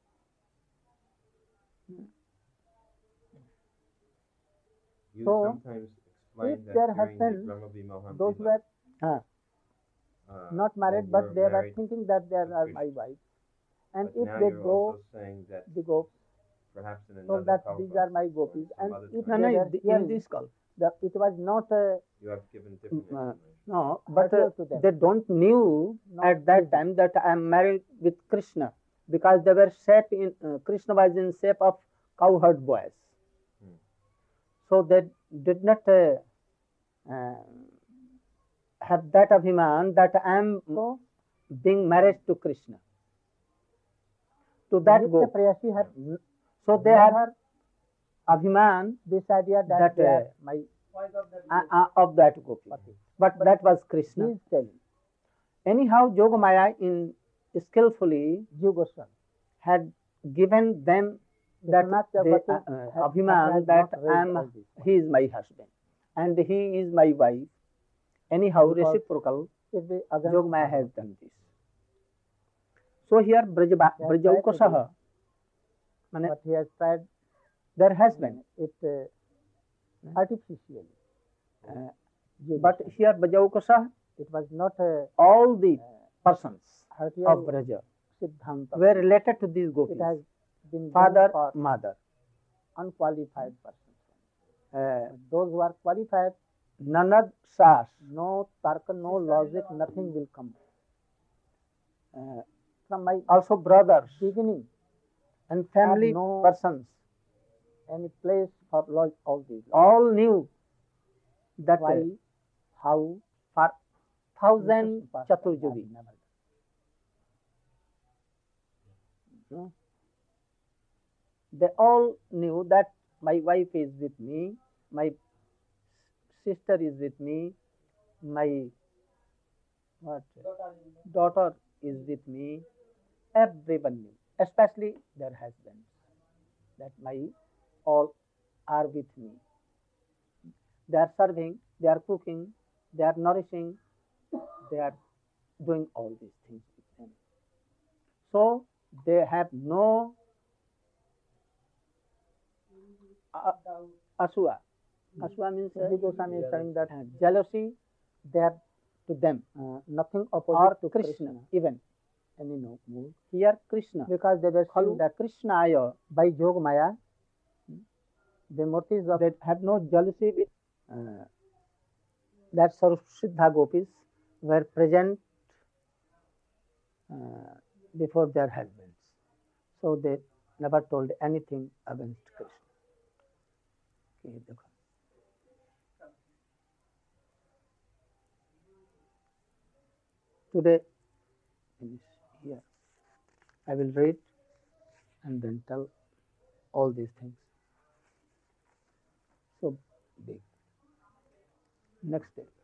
S3: You
S4: So,
S3: sometimes explain
S4: if
S3: that
S4: there
S3: during
S4: has
S3: the
S4: been
S3: Brahma Vimohan
S4: Those
S3: Lila,
S4: were
S2: Uh,
S3: uh,
S4: not married,
S3: they
S4: but
S3: were
S4: they were
S3: married,
S4: thinking that they
S3: to
S4: are my
S3: Krishna.
S4: wife. And
S3: but
S4: if
S3: now
S4: they
S3: you're
S4: go,
S3: also saying that
S4: they go,
S3: perhaps in
S4: so
S3: another
S4: that
S3: kalpa,
S4: these are my gopis.
S3: some
S4: And
S3: other
S4: if
S2: no,
S3: time,
S4: they
S2: no,
S4: were
S2: in
S4: hearing
S2: this call.
S4: that it was not a
S3: you have given different
S2: Mm, uh,
S3: information.
S2: No, but uh,
S4: Hurtful to them.
S2: they don't knew
S4: Not
S2: at that
S4: easy.
S2: time that I am married with Krishna, because they were shape in uh, Krishna was in shape of cowherd boys.
S3: Hmm.
S2: So they did not uh, uh, have that abhiman that I am
S4: So,
S2: being married to Krishna. To that
S4: Nitya
S2: go.
S4: Prayasi had
S2: So they have
S4: never
S2: abhiman
S4: this idea that,
S2: that,
S4: they
S2: uh,
S4: are my
S2: uh, uh, of that gopi.
S4: pati.
S2: But that was Krishna.
S4: He is telling
S2: Anyhow, Yogamaya in skillfully
S4: Jiva Goswami.
S2: had given them that
S4: Vishwanath
S2: they,
S4: Chakravarti
S2: uh, uh,
S4: has-
S2: abhiman
S4: has
S2: that
S4: not raised
S2: I
S4: all
S2: am
S4: this.
S2: he is my husband and he is my wife. Anyhow,
S4: Because
S2: reciprocal,
S4: It be against
S2: Yogamaya
S4: Bhagavad.
S2: has done this. So here Brajaba,
S4: He has tried to
S2: Brajaukasaha,
S4: do,
S2: mane
S4: but he has tried
S2: their husband.
S4: it uh, artificially.
S2: Uh,
S4: Jiva
S2: but
S4: Goswami.
S2: here Brajaukasaha,
S4: It was not a
S2: all the persons
S4: Hartiya
S2: of Braja
S4: Siddhanta.
S2: were related to these gopis.
S4: It has been
S2: Father,
S4: given for
S2: mother.
S4: unqualified persons.
S2: Uh,
S4: But those who are qualified,
S2: Nanad Sas.
S4: no tarka, no logic, nothing will come.
S2: Uh,
S4: From my
S2: also brothers
S4: beginning,
S2: and family
S4: no-
S2: persons
S4: any place for log- all these.
S2: all knew that uh,
S4: Why, how,
S2: for thousand
S4: Krishna
S2: Chaturjugi,
S4: never done.
S2: no? They all knew that my wife is with me, my sister is with me, my what daughter is with me. Everyone knew, especially their husbands, that my all are with me. They are serving, they are cooking, they are nourishing, they are doing all these things with them. So they have no uh, asua. Asua means uh,
S4: Jiva Goswami is saying that
S2: uh, jealousy
S4: they are
S2: to them,
S4: uh, nothing
S2: or
S4: opposite to
S2: Krishna,
S4: Krishna.
S2: even.
S4: Any no more.
S2: Here Krishna,
S4: Because they were
S2: Khalu
S4: saying that
S2: Krishnaya,
S4: by Yogamaya, the murtis of
S2: they have no jealousy with uh, that Sarvasiddha gopis were present uh, before their husbands. So they never told anything against Krishna. ये देखो today finish here. I will read and then tell all these things. So big. Next day.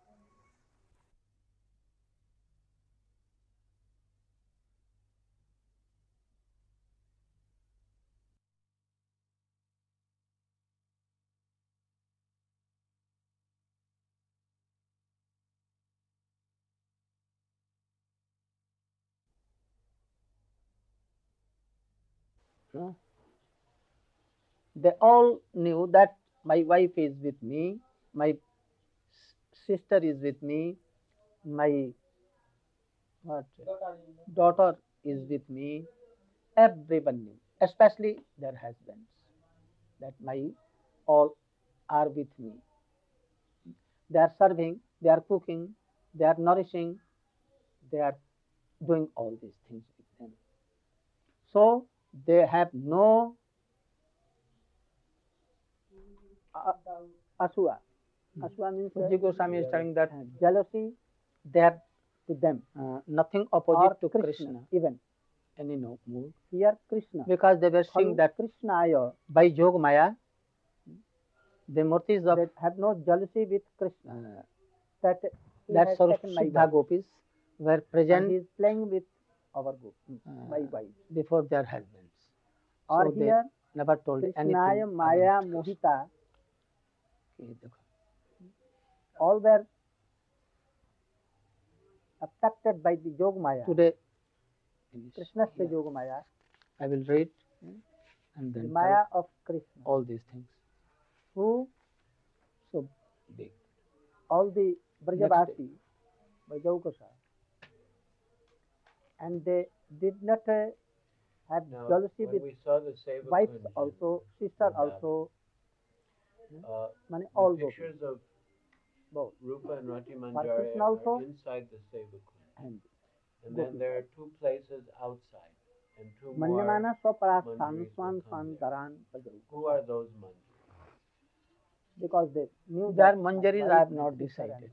S2: No? They all knew that my wife is with me, my s- sister is with me, my what, daughter is with me. Everyone knew, especially their husbands, that my all are with me. They are serving, they are cooking, they are nourishing, they are doing all these things with them. So they have no uh, asua. Asua means Ji Goswami is telling that uh, jealousy they have to them, uh, nothing opposite to Krishna, Krishna, even any no mood. Here Krishna, because they were seeing that Krishna by Jog Maya, the murtis of that have no jealousy with Krishna. Uh, that that sort of Siddha gopis were present. And he is playing with our gopis, uh, my wife, before their husbands. Or so here never told Krishnaya anything. Maya Mohita. All were affected by the Jog Maya. Today, Krishna's yeah. Jog Maya. I will read and then the Maya of Krishna. All these things. Who so big. All the Brajavasi, Brajaukasa, and they did not uh, have
S1: Now,
S2: jealousy
S1: when
S2: with
S1: we saw the Seva
S2: wives
S1: Kunj
S2: also, sister
S1: in
S2: also.
S1: Uh,
S2: Mane
S1: the
S2: all
S1: pictures of
S2: both.
S1: Rupa and Rati
S2: For
S1: Manjari
S2: Krishna also,
S1: are inside the Seva Kunj.
S2: and
S1: And then there are two places outside, and two
S2: Manyamana
S1: more
S2: Swaparasthan
S1: manjaris
S2: Swan
S1: will
S2: Swan
S1: come there.
S2: Dharan Bajau.
S1: Who are those manjaris?
S2: Because they knew their manjaris I have not decided.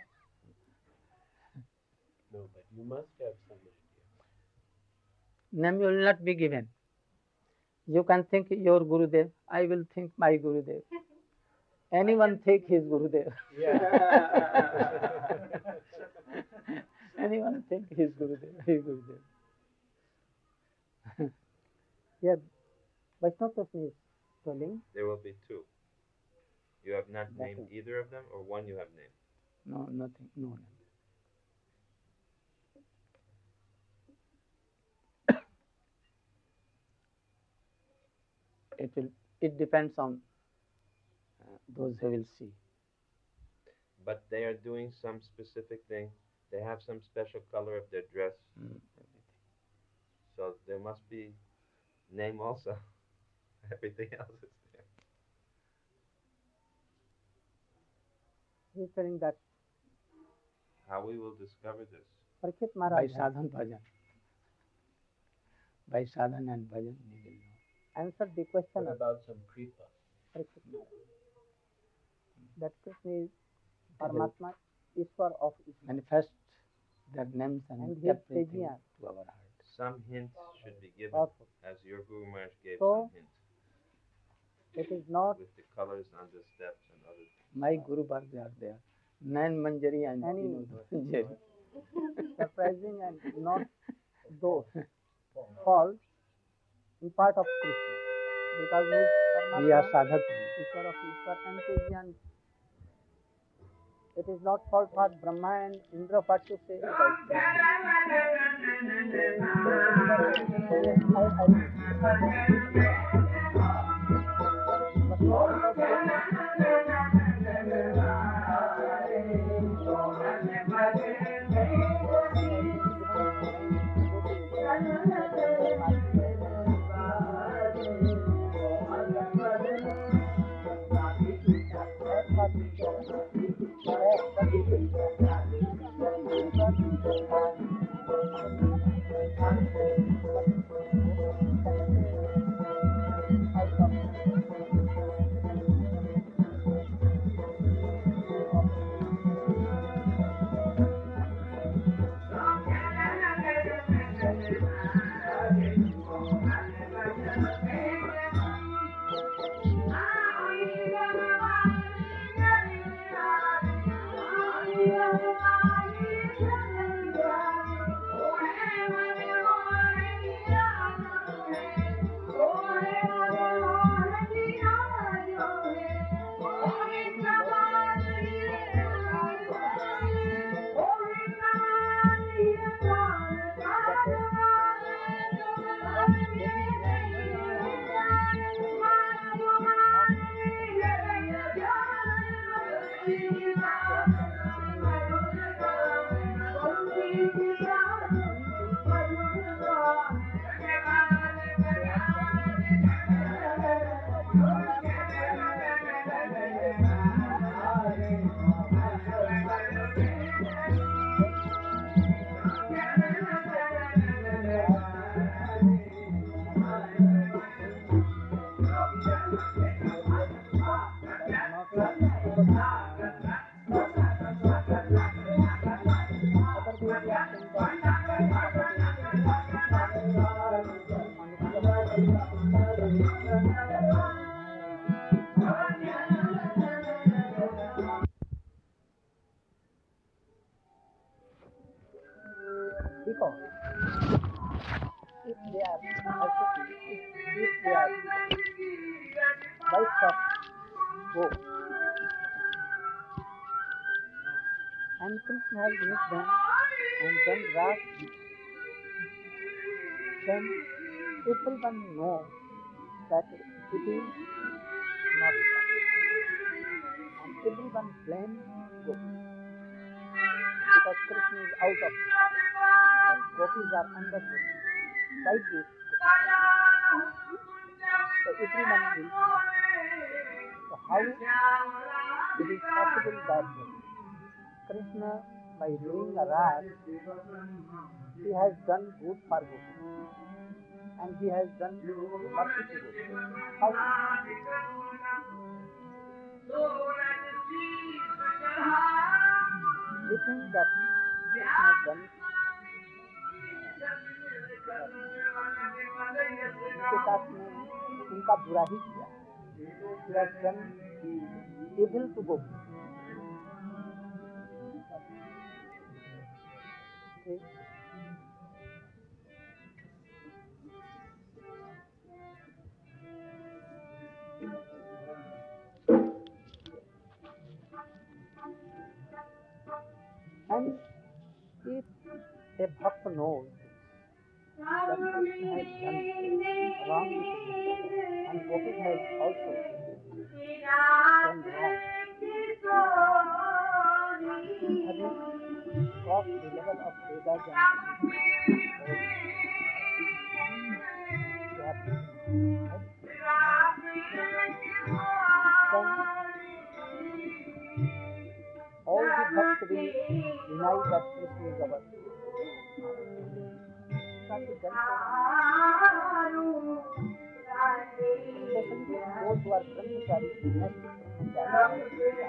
S1: No, but you must have some idea.
S2: Name will not be given. You can think your Gurudev, I will think my Gurudev. Anyone think his Gurudev.
S1: Yeah.
S2: Anyone think his Gurudev, his Gurudev. Yeah, Vaishnava Krishna is telling.
S3: There will be two. You have not
S2: Nothing.
S3: named either of them, or one you have named?
S2: No, nothing, no name. It will. It depends on uh, those who will see.
S3: But they are doing some specific thing. They have some special color of their dress.
S2: Mm.
S3: So there must be name also. Everything else is there.
S2: He is telling that.
S3: How we will discover this?
S2: Parikshit Maharaj. By sadhan bhajan. By sadhan and bhajan, we will know. Answer the question.
S1: What about some kripa?
S2: Parikshit Maharaj. That Krishna is Paramatma, Ishwar of Ishwar. Manifest their names and, and everything to our heart.
S3: Some hint should be given,
S2: Powerful.
S3: as your Guru Maharaj gave
S2: So,
S3: some hint.
S2: It is not
S3: with the colors on the steps and other things.
S2: My Guru Bharti are there. Nan Manjari and Any Manjari. Surprising and not those false in part of Krishna. Because he is Paramatma, we are sadhak. Ishwar of Ishwar and Tejian. It is not fault for Brahma and Indra what to say about this. Yes, I, I
S4: if they are worshipping, if, if they are wives of goats, and Krishna has met them and done wrath, then everyone knows that it is not proper. And everyone blames gopis because Krishna is out of this. But gopis are under this. Why this gopis? So everyone will. So how it is possible that Krishna, by doing a wrath, he has done good for gopis, and he has done mercy to gopis? How? We think that Krishna has done उनके साथ में उनका बुरा ही किया. He has done evil to gopis. Okay. And if a bhakta knows that Krishna has done wrong with gopis, and gopis has also done wrong, having crossed the level of Vedas and they have then all the bhakta will deny that Krishna is our especially those who are brahmacharis, domestic brahmacharis.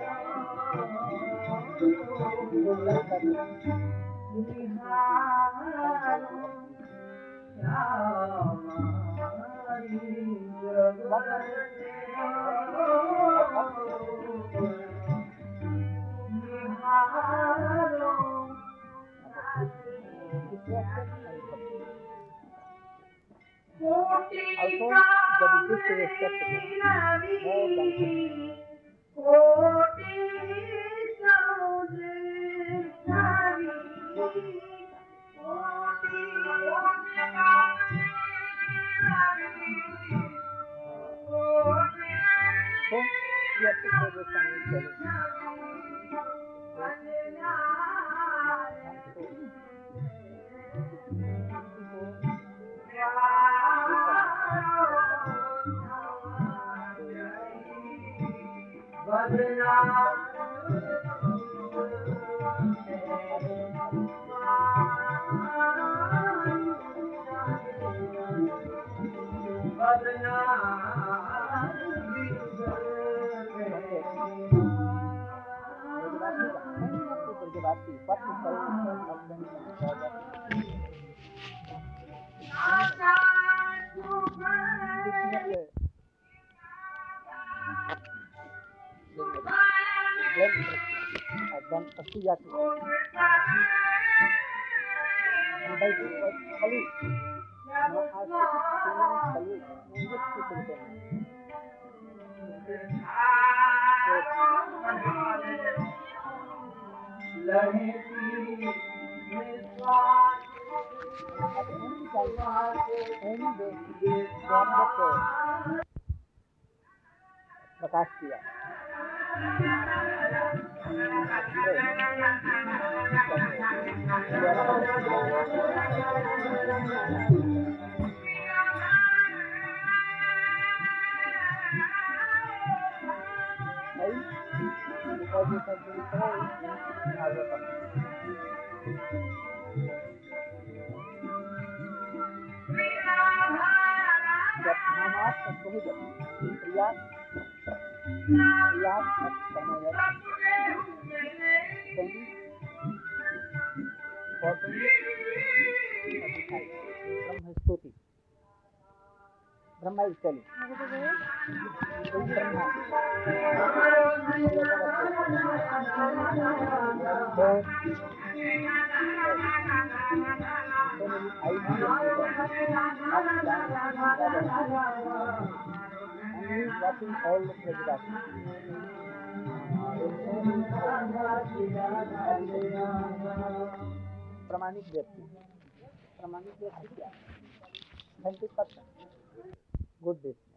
S4: Also, the Yudhishthira is acceptable more than so, we have to say this and we tell it. Brajavasi, what to tell her husband and father. I've done Asuya to and by this was Kali. Now as Kali, English people can at any time, any day, they are not Prakash kiya. Because it has been told in Bhagavatam. That Namat Samuhidam, Priyat, Priyat Samayat, then fourteen, thirty-five, Brahma Stuti. Brahma is telling. This is Brahma. So,
S2: any idea to them of dance, and he is watching all the Brajavasis. Pramanik Vyakti. Pramanik Vyakti क्या है? Authentic person. Good business.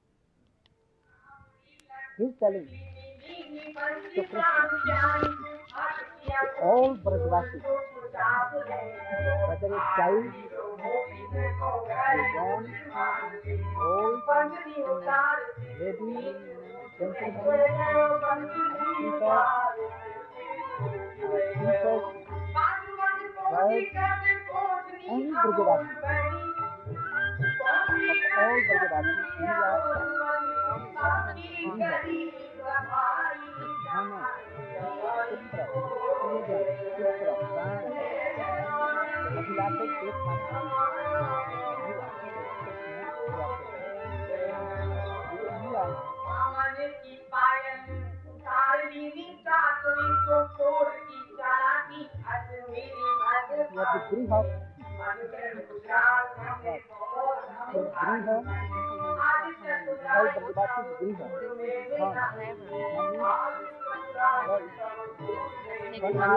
S2: He is telling to Krishna, all Brajavasis, whether a child, a young, old, lady, gentleman, teacher, princess, bird, any Brajavasi, of all Brajavasis, we are Dhana, Putra, Sujan, Putra, Prana, Abhilasha, Ekmaत्र, you are Krishna, you are Krishna. You are you are the Griha. So Griha, all Brajavasis Griha. Son. One is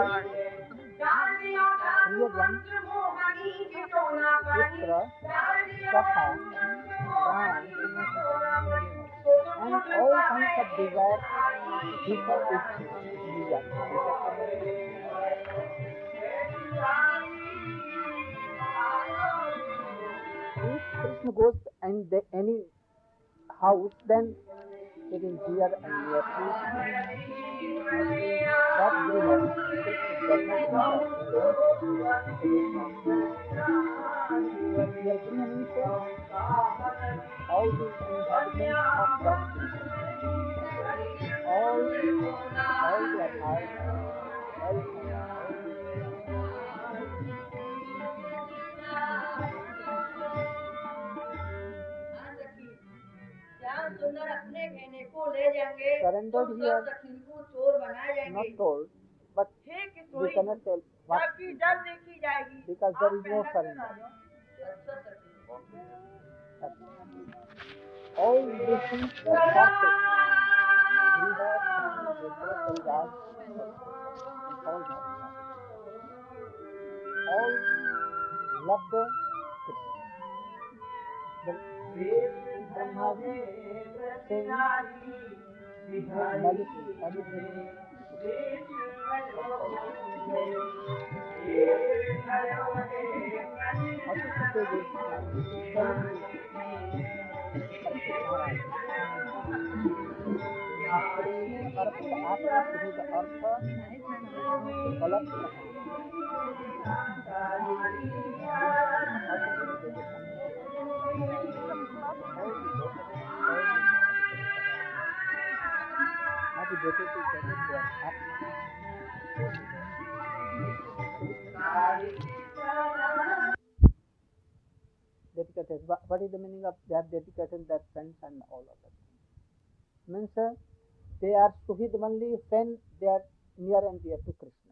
S2: real one, Putra, Sakha, Pran, and all kinds of desire, Gita is Niyat. If Krishna goes in the, any house, then it is dear and near to that Griha. Krishna does not enter. Here Griha means all the inhabitants of that Griha. All, all their hearts, health, and all surrendered here, not told, but we cannot tell what, because there is no surrender. All these things were forfeit. Griha, Putra, Parivas, and all that. All loved Krishna. The Brahma saying, medicine, everything. What is to say this? Telling you, Krishna Artha Atma Suhida Artha Kalat Happy birthday to Jagannatha Atma. Dedicated. What, what is the meaning of they have dedicated their friends and all of that? Means uh, they are Suhid only when they are near and dear to Krishna.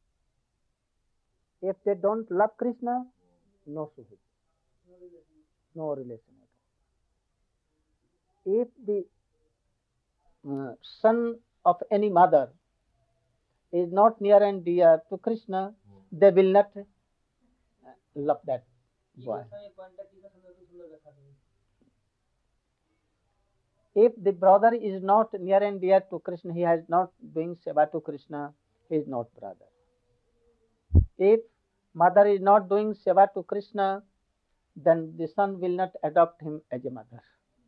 S2: If they don't love Krishna, no Suhid. No relation at all. If the uh, son of any mother is not near and dear to Krishna, they will not uh, love that boy. If the brother is not near and dear to Krishna, he has not doing seva to Krishna, he is not brother. If mother is not doing seva to Krishna, then the son will not adopt him as a mother.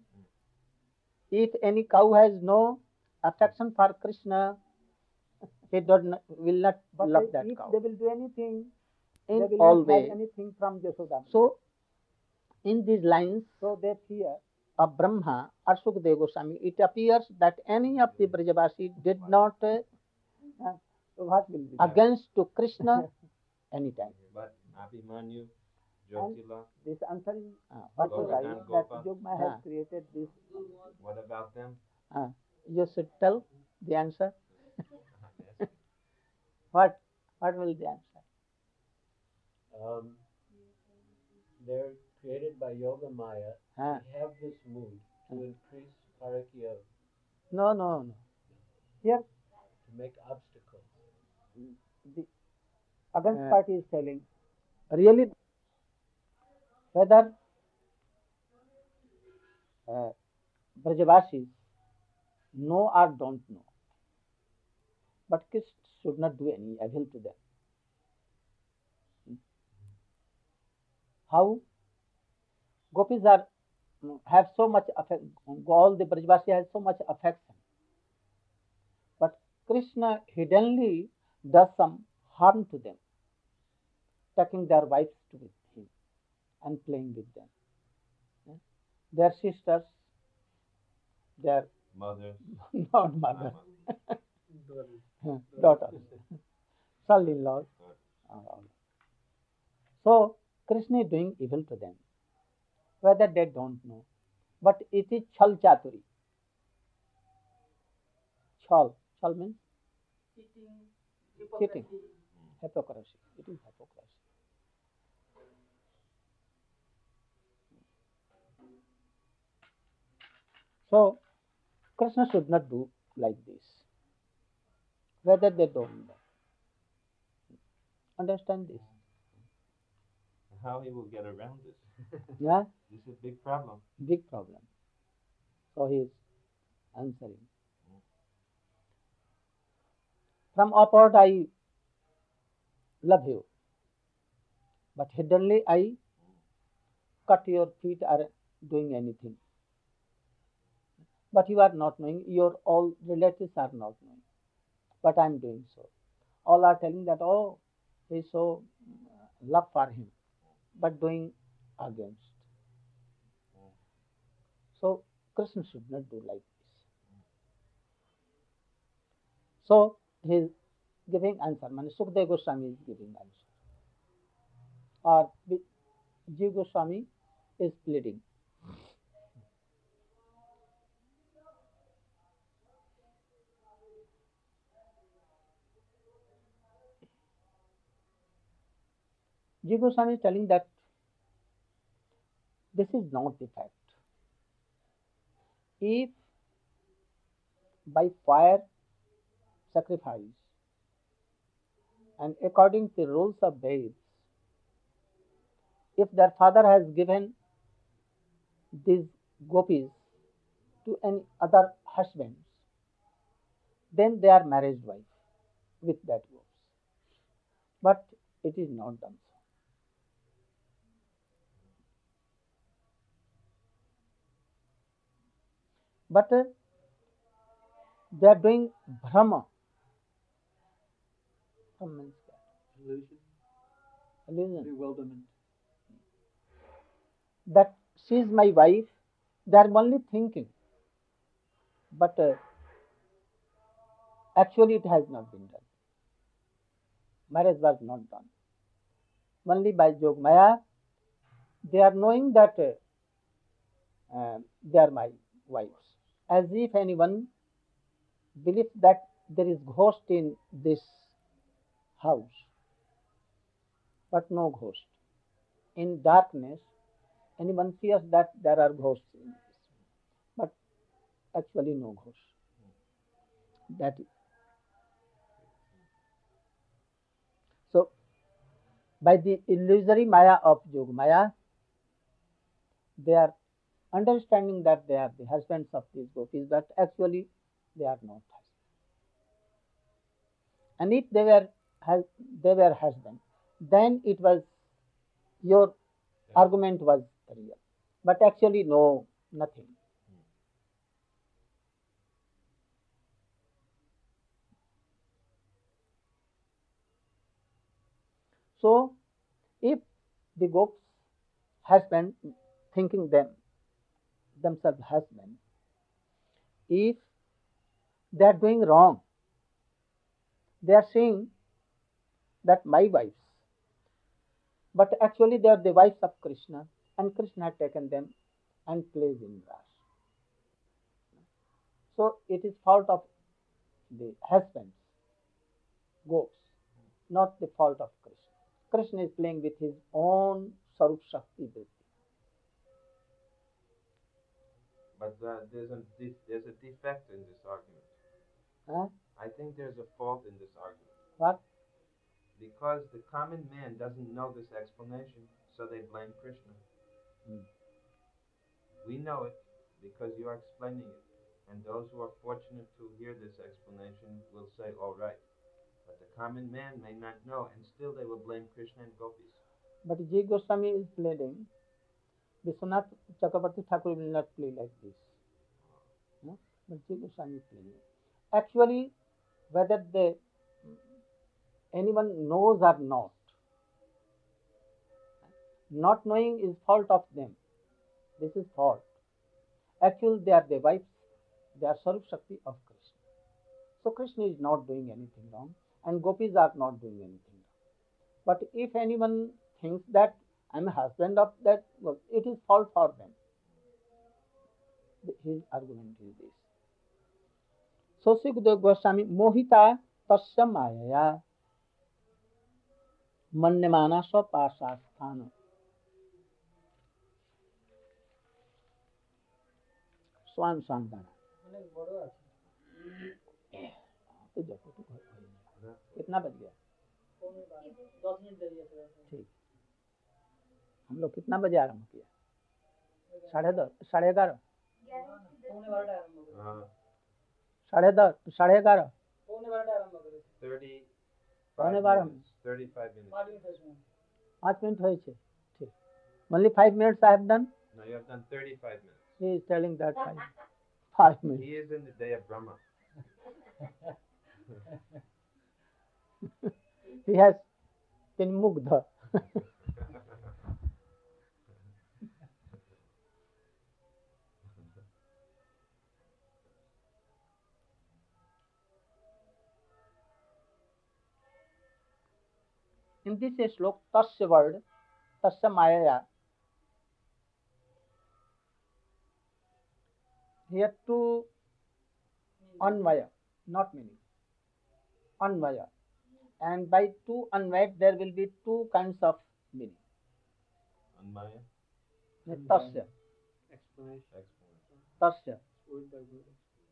S2: If any cow has no affection for Krishna, he does not, will not but love that
S4: if
S2: cow.
S4: They will do anything.
S2: In
S4: they will
S2: all
S4: not
S2: ways.
S4: have anything from Yashoda.
S2: So, in these lines,
S4: so they fear
S2: of Brahma or Sukadeva Goswami, it appears that any of the Brajavasi did not uh,
S4: uh, what will be
S2: against to Krishna anytime.
S3: But Abhimanyu, Jyotila,
S4: this answer is
S2: Uh,
S4: also
S3: Gopa
S4: right
S3: and
S4: that
S3: Gopa.
S4: Yogma has
S2: Ah.
S4: created this.
S3: What about them?
S2: Uh, you should tell the answer.
S3: Yes.
S2: What? What will the answer?
S1: Um, they're created by Yoga Maya.
S2: Huh?
S1: They have this mood to increase parakya,
S2: No, no, no. Here,
S1: to make obstacles.
S2: the against
S4: Uh,
S2: party is telling really whether uh, Brajavasis know or don't know, but Krishna should not do any evil to them. How gopis are have so much affect, all the Brajavasi has so much affection, but Krishna hiddenly does some harm to them, taking their wives to with him and playing with them. Their sisters, their
S3: Mothers,
S2: not mother,
S1: Daughters.
S2: daughters, son-in-laws. uh, So Krishna is doing evil to them, whether they don't know. But it is chal chaturi. Chal. Chal means cheating. Hypocrisy. It is hypocrisy. So Krishna should not do like this, whether they don't know. Understand this?
S3: how he will get around this?
S2: Yeah,
S3: This is a big problem.
S2: big problem. So he is answering. From upward I love you, but hiddenly I cut your feet or doing anything. But you are not knowing, your all relatives are not knowing. But I am doing so. All are telling that, oh, he is so uh, love for him, but doing against. So Krishna should not do like this. So he is giving answer. Man, Sukdev Goswami is giving answer. Or Jiva Goswami is pleading. Jiva Goswami is telling that this is not the fact. If by fire sacrifice and according to the rules of Veds, if their father has given these gopis to any other husbands, then they are marriage wife with that gopis. But it is not done so. But uh, they are doing Brahma. Brahma means what?
S1: Illusion.
S2: Illusion.
S1: Bewilderment.
S2: That she is my wife, they are only thinking. But uh, actually it has not been done. Marriage was not done. Only by Jogmaya, they are knowing that uh, uh, they are my wives. As if anyone believes that there is ghost in this house, but no ghost. In darkness, anyone fears that there are ghosts in this, but actually no ghost. That is. So, by the illusory maya of Jogmaya, they are understanding that they are the husbands of these gopis, but actually they are not husbands. And if they were they were husbands, then it was your argument was real. But actually, no, nothing. So, if the gopis husband thinking them themselves husband, if they are doing wrong, they are saying that my wives, but actually they are the wives of Krishna, and Krishna had taken them and placed in Ras. So it is fault of the husbands, gopis, not the fault of Krishna. Krishna is playing with his own Sarup Shakti Vritti.
S3: But uh, there's, a de- there's a defect in this argument.
S2: Huh?
S3: I think there's a fault in this argument.
S2: What?
S3: Because the common man doesn't know this explanation, so they blame Krishna.
S2: Hmm.
S3: We know it because you are explaining it. And those who are fortunate to hear this explanation will say, all right. But the common man may not know, and still they will blame Krishna and gopis.
S2: But J. Goswami is pleading, Vishwanath Chakrabarti Thakur will not play like this. No? But J. Goswami is pleading. Actually, whether they anyone knows or not, not knowing is fault of them. This is fault. Actually, they are the wives. They are Sarup Shakti of Krishna. So Krishna is not doing anything wrong, and gopis are not doing anything wrong. But if anyone thinks that I am a husband of that, well, it is fault for them. His argument is this. So Sukadeva Goswami Mohita Tasya Mayaya Manyamana Swapasasthana. Swan Sandana. तो जैसे तो कितना बज गया? ठीक. हम लोग कितना बजे आरंभ किया? साढ़े दस, साढ़े ग्यारह, साढ़े दस, साढ़े ग्यारह, पौने बारह, पाँच मिनट हुए छे. ठीक. Only five minutes I have done.
S3: No, you have done thirty-five minutes.
S2: He is telling that five, five minutes.
S3: He is in the day of Brahma.
S2: He has been mugdha. In this slok, tasya word, tasya mayaya, here two anvaya, not meaning, anvaya. And by two anvaya, there will be two kinds of meaning.
S3: Anmaya?
S2: Tasya,
S1: Explanation.
S2: tasya.
S1: Word by word.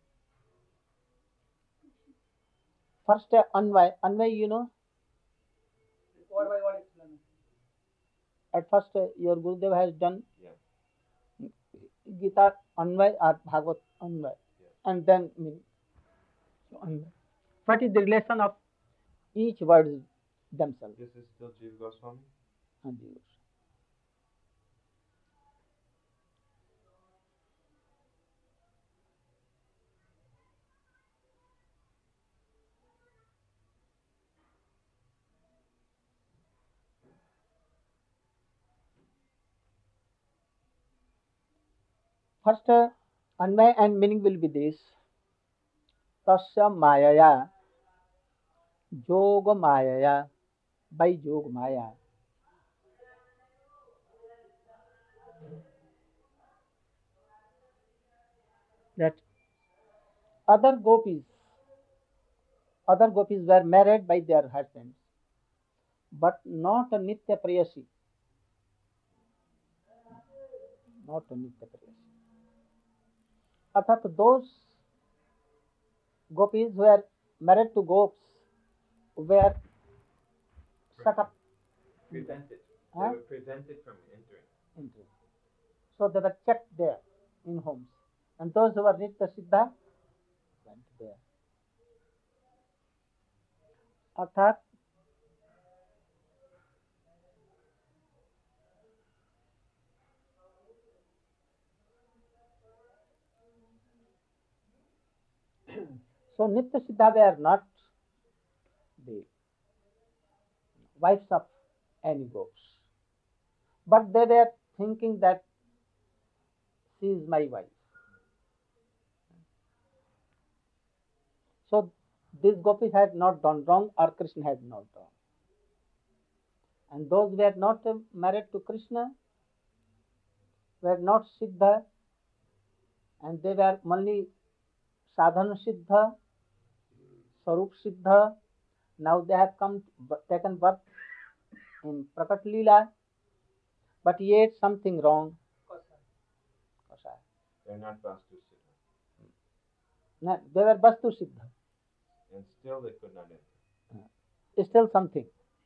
S2: First uh, anvaya, anvaya you know.
S4: Word by word explanation.
S2: At first uh, your Gurudev has done
S3: Yeah.
S2: Gita anvaya or Bhagavad anvaya,
S3: Yeah.
S2: and then meaning. So, anvaya. What is the relation of each word themselves?
S3: This is still Jiva Goswami?
S2: And the- First, uh, anvaya and meaning will be this. Tasya mayaya, yoga mayaya, by yoga maya. That other gopis, other gopis were married by their husbands, but not a nitya prayasi. Not a nitya prayasi. Arthat those gopis who were married to gops were shut up.
S3: Prevented.
S2: Huh?
S3: They were prevented from entering.
S2: Into. So they were checked there in homes. And those who were Nitya Siddha went there. Arthat, so Nitya Siddha were not the wives of any gops. But they were thinking that she is my wife. So these gopis had not done wrong or Krishna had not done. And those who were not uh, married to Krishna were not Siddha, and they were only Sadhana Siddha, Sarup Siddha. Now they have come taken birth in Prakat Leela, but yet something wrong. Kosaya.
S3: They're not Vastu Siddha.
S2: No, they were Vastu Siddha.
S3: And still they could not enter.
S2: Still something.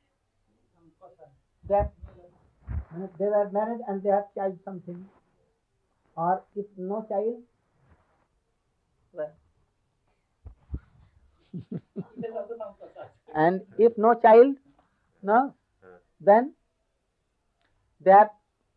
S2: That they were married and they have child something. Or if no child, well. And if no child, no, then they have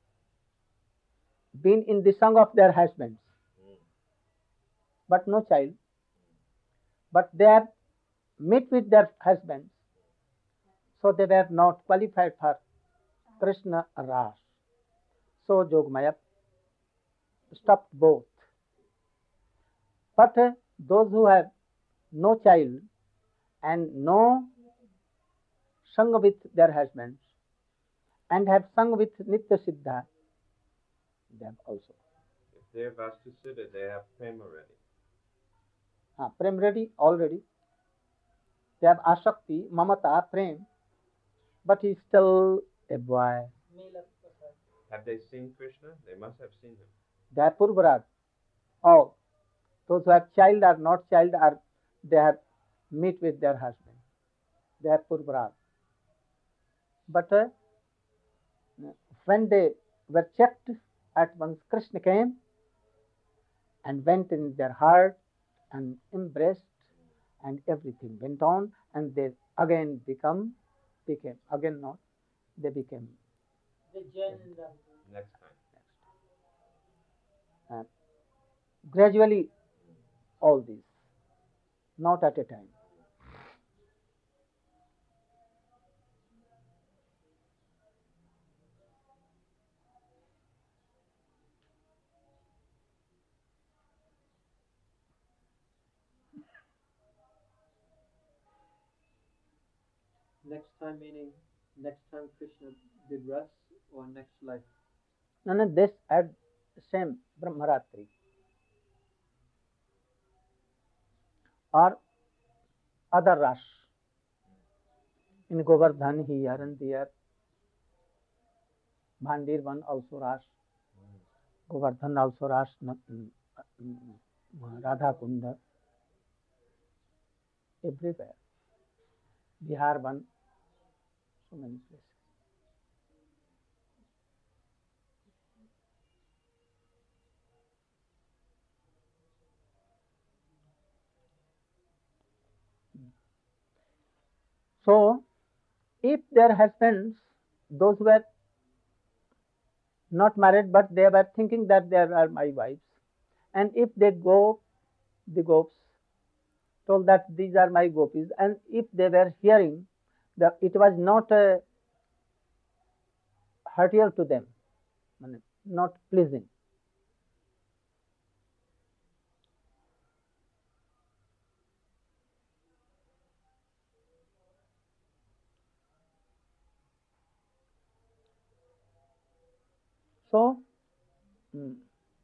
S2: been in the song of their husbands, but no child. But they have met with their husbands, so they were not qualified for Krishna Ras. So Jogmaya stopped both. But uh, those who have no child and no sung with their husbands and have sung with Nitya Siddha, they have also.
S3: If they're Vastu Siddha, they have prem already.
S2: Ah, prem ready already. They have Asakti, Mamata, Prem, but he is still a boy.
S3: Have they seen Krishna? They must have seen him.
S2: They are Purvaraj. Oh, those who have child or not child are they have meet with their husband. They are Purvaraj. But uh, when they were checked, at once Krishna came and went in their heart and embraced, and everything went on, and they again become became again not they became
S3: Next time.
S2: uh, gradually all these, not at a time.
S5: Next time meaning next time Krishna did ras or next life?
S2: No, no, this at same Brahmaratri or other Ras. In Govardhan here and there, Bhandir one also Ras, Govardhan also Ras, Radha Kunda, everywhere. Bihar one, so many places. So, if their husbands, those were not married but they were thinking that they are my wives, and if they go, the gopis told that these are my gopis, and if they were hearing that it was not uh, hurtful to them, not pleasing. So, mm,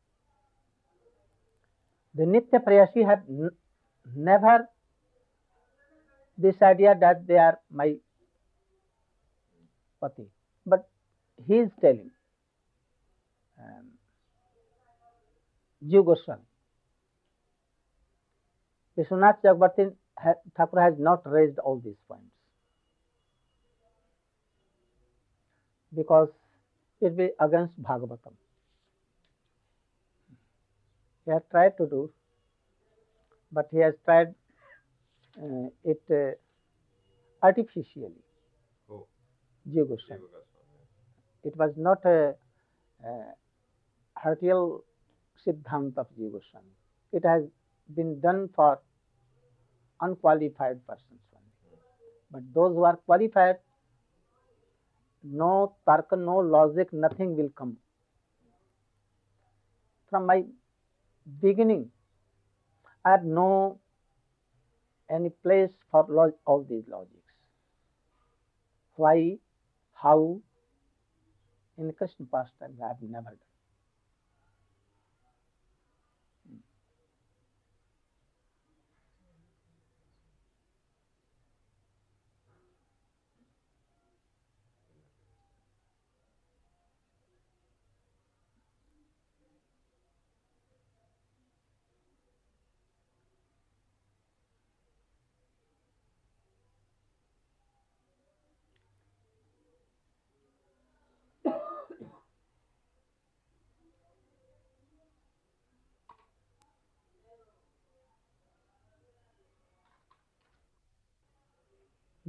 S2: the Nitya Prayasi have n- never this idea that they are my pati, but he is telling, um, Jiv Goswami, Vishwanath Chakrabarti ha- Thakur has not raised all these points because it will be against Bhagavatam. He has tried to do, but he has tried uh, it uh, artificially.
S3: Oh.
S2: Jiv Goswami.
S3: Jiva Goswami.
S2: It was not a, a heartial Siddhant of Jiva Goswami. It has been done for unqualified persons only. But those who are qualified, no tarka, no logic, nothing will come. From my beginning, I have no any place for log- all these logics. Why, how, in Krishna pastime, I have never done.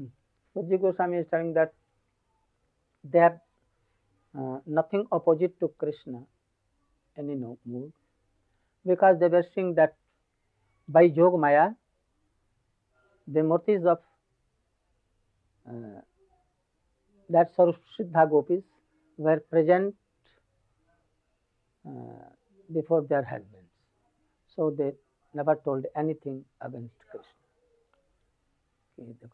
S2: So Jiva Goswami is telling that they have uh, nothing opposite to Krishna, any no mood, because they were seeing that by Jog Maya, the murtis of uh, that Sarvasiddha gopis were present uh, before their husbands. So they never told anything against Krishna. Okay, देखो.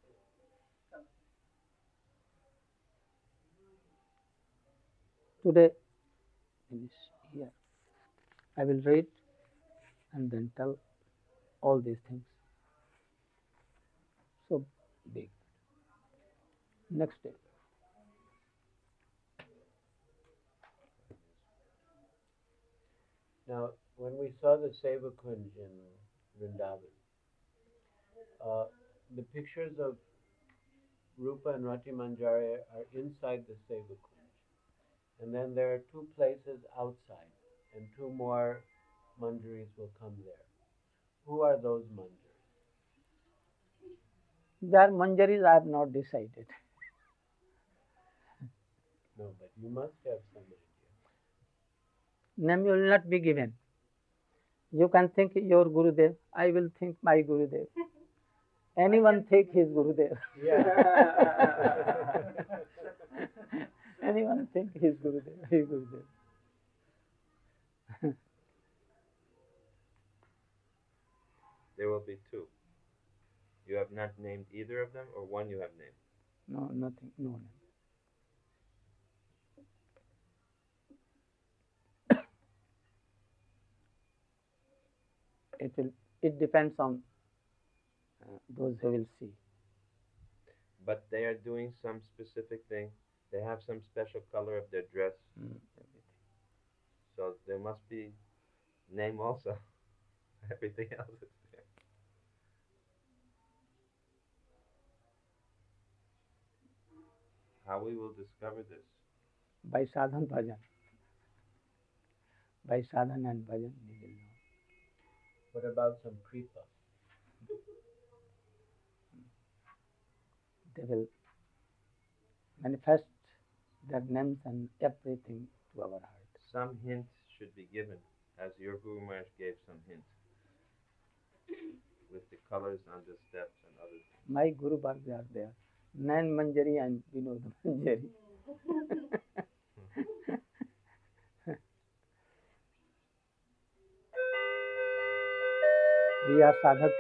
S2: Today, finish here. I will read and then tell all these things. So big. Next day.
S1: Now, when we saw the Seva Kunj in Vrindavan, uh, the pictures of Rupa and Rati Manjari are inside the Seva Kunj. And then there are two places outside, and two more manjaris will come there. Who are those manjaris?
S2: There are manjaris I have not decided.
S1: No, but you must have some idea.
S2: Name will not be given. You can think your Gurudev, I will think my Gurudev. Anyone think his Gurudev.
S1: Yeah.
S2: Anyone think his Gurudev, his Gurudev.
S3: There will be two. You have not named either of them, or one you have named?
S2: No, nothing, no name. It will. It depends on uh, those who will see.
S3: But they are doing some specific thing. They have some special color of their dress.
S2: Mm.
S3: So there must be name also. Everything else is there. How we will discover this?
S2: By sadhan bhajan. By sadhan and bhajan we will know.
S1: What about some kripa?
S2: They will manifest their names and everything to our heart.
S3: Some hint should be given, as your Guru Maharaj gave some hint, with the colors on the steps and other things.
S2: My Guru Bhargava are there. Nain Manjari and Vinod Manjari. We are sadhak.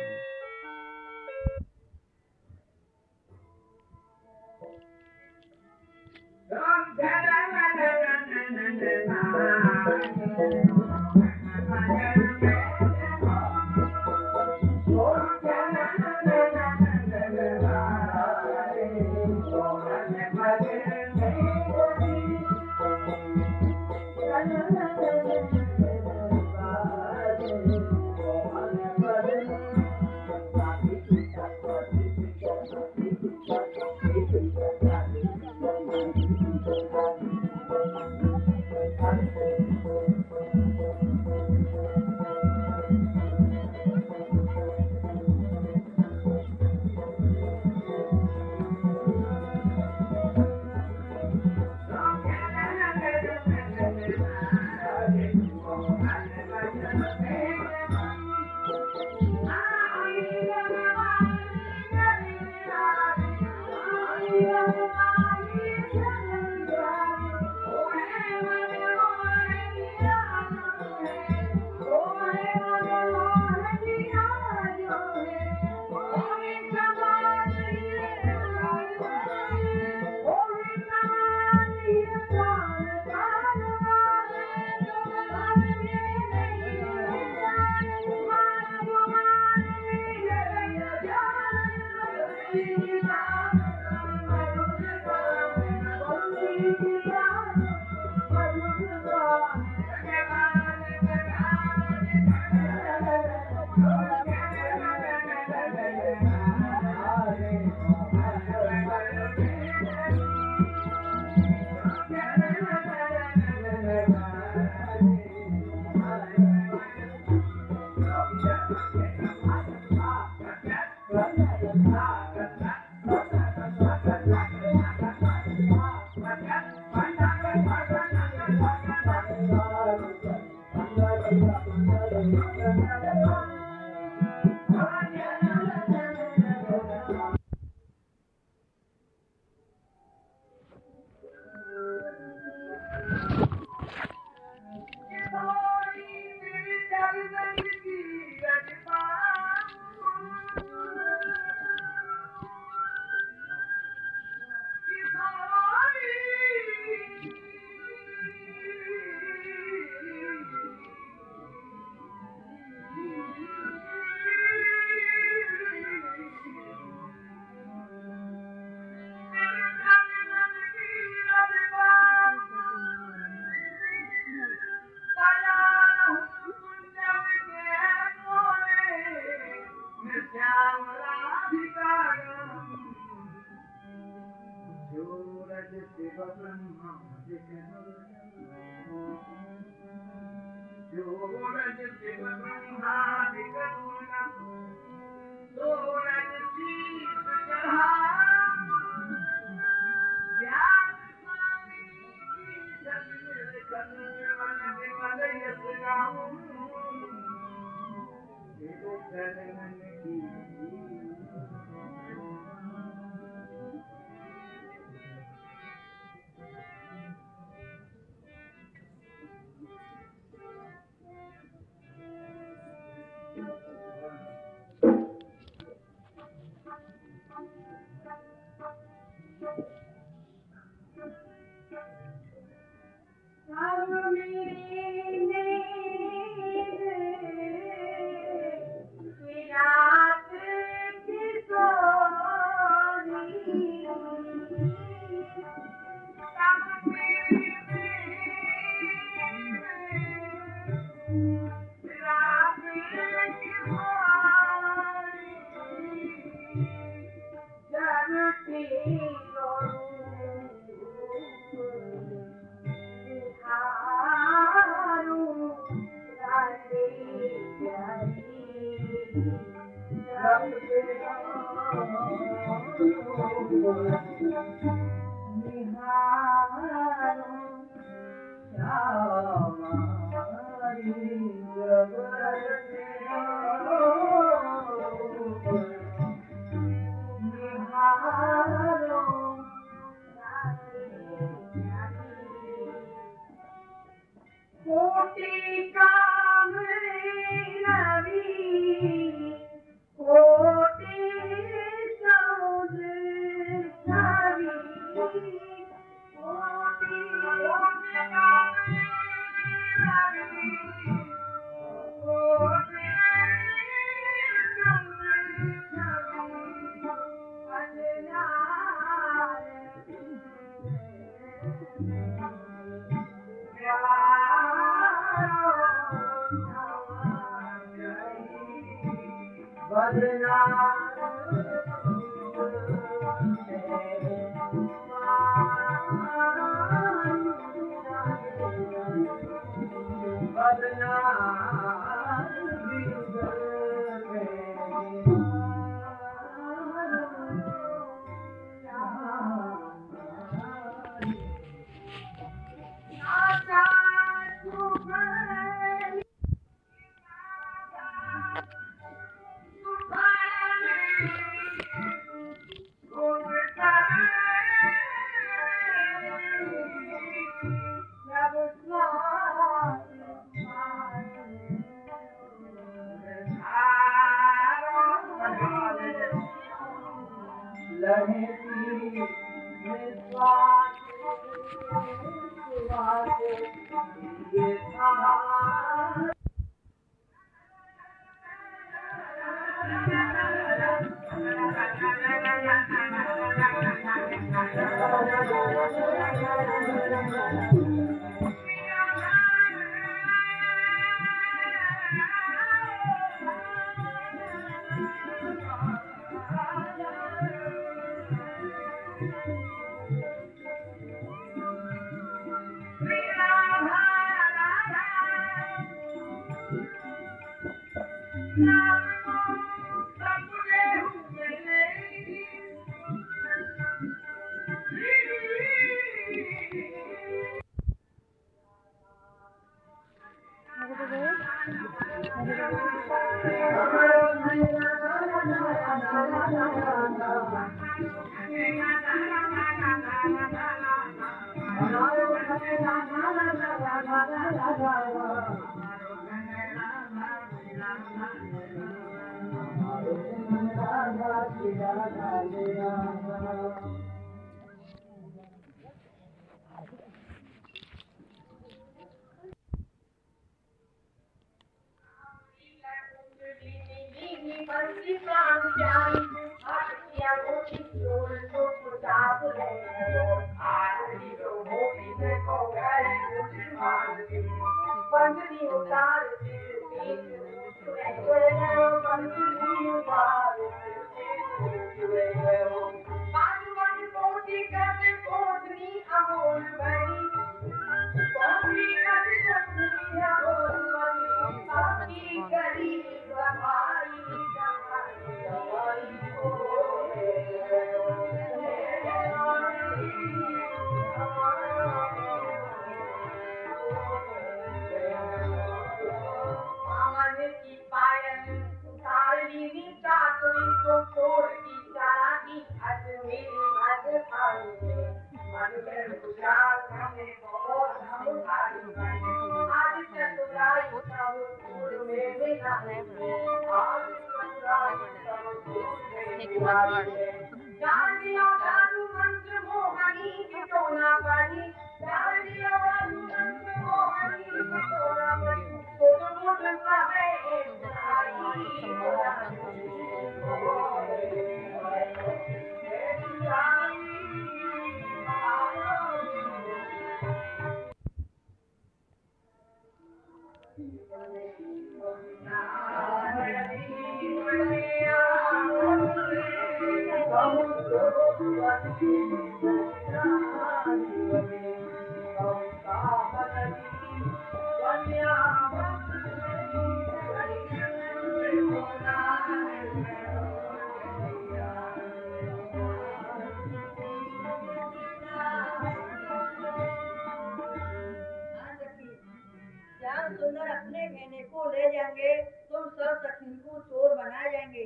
S6: Shyam सुंदर अपने गहने को ले जाएंगे, तुम सब सखी को चोर बनाए जाएंगे।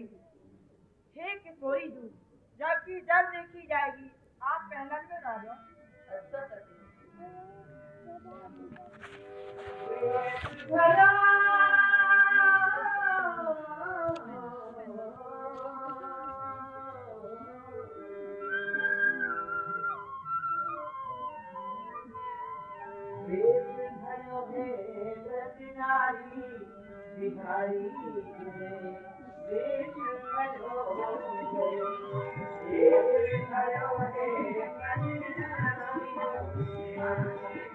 S7: हे किशोरी दूध, जबकि जब देखी जाएगी आप पहलन में राजा।
S6: अच्छा सखी।
S8: Thank you.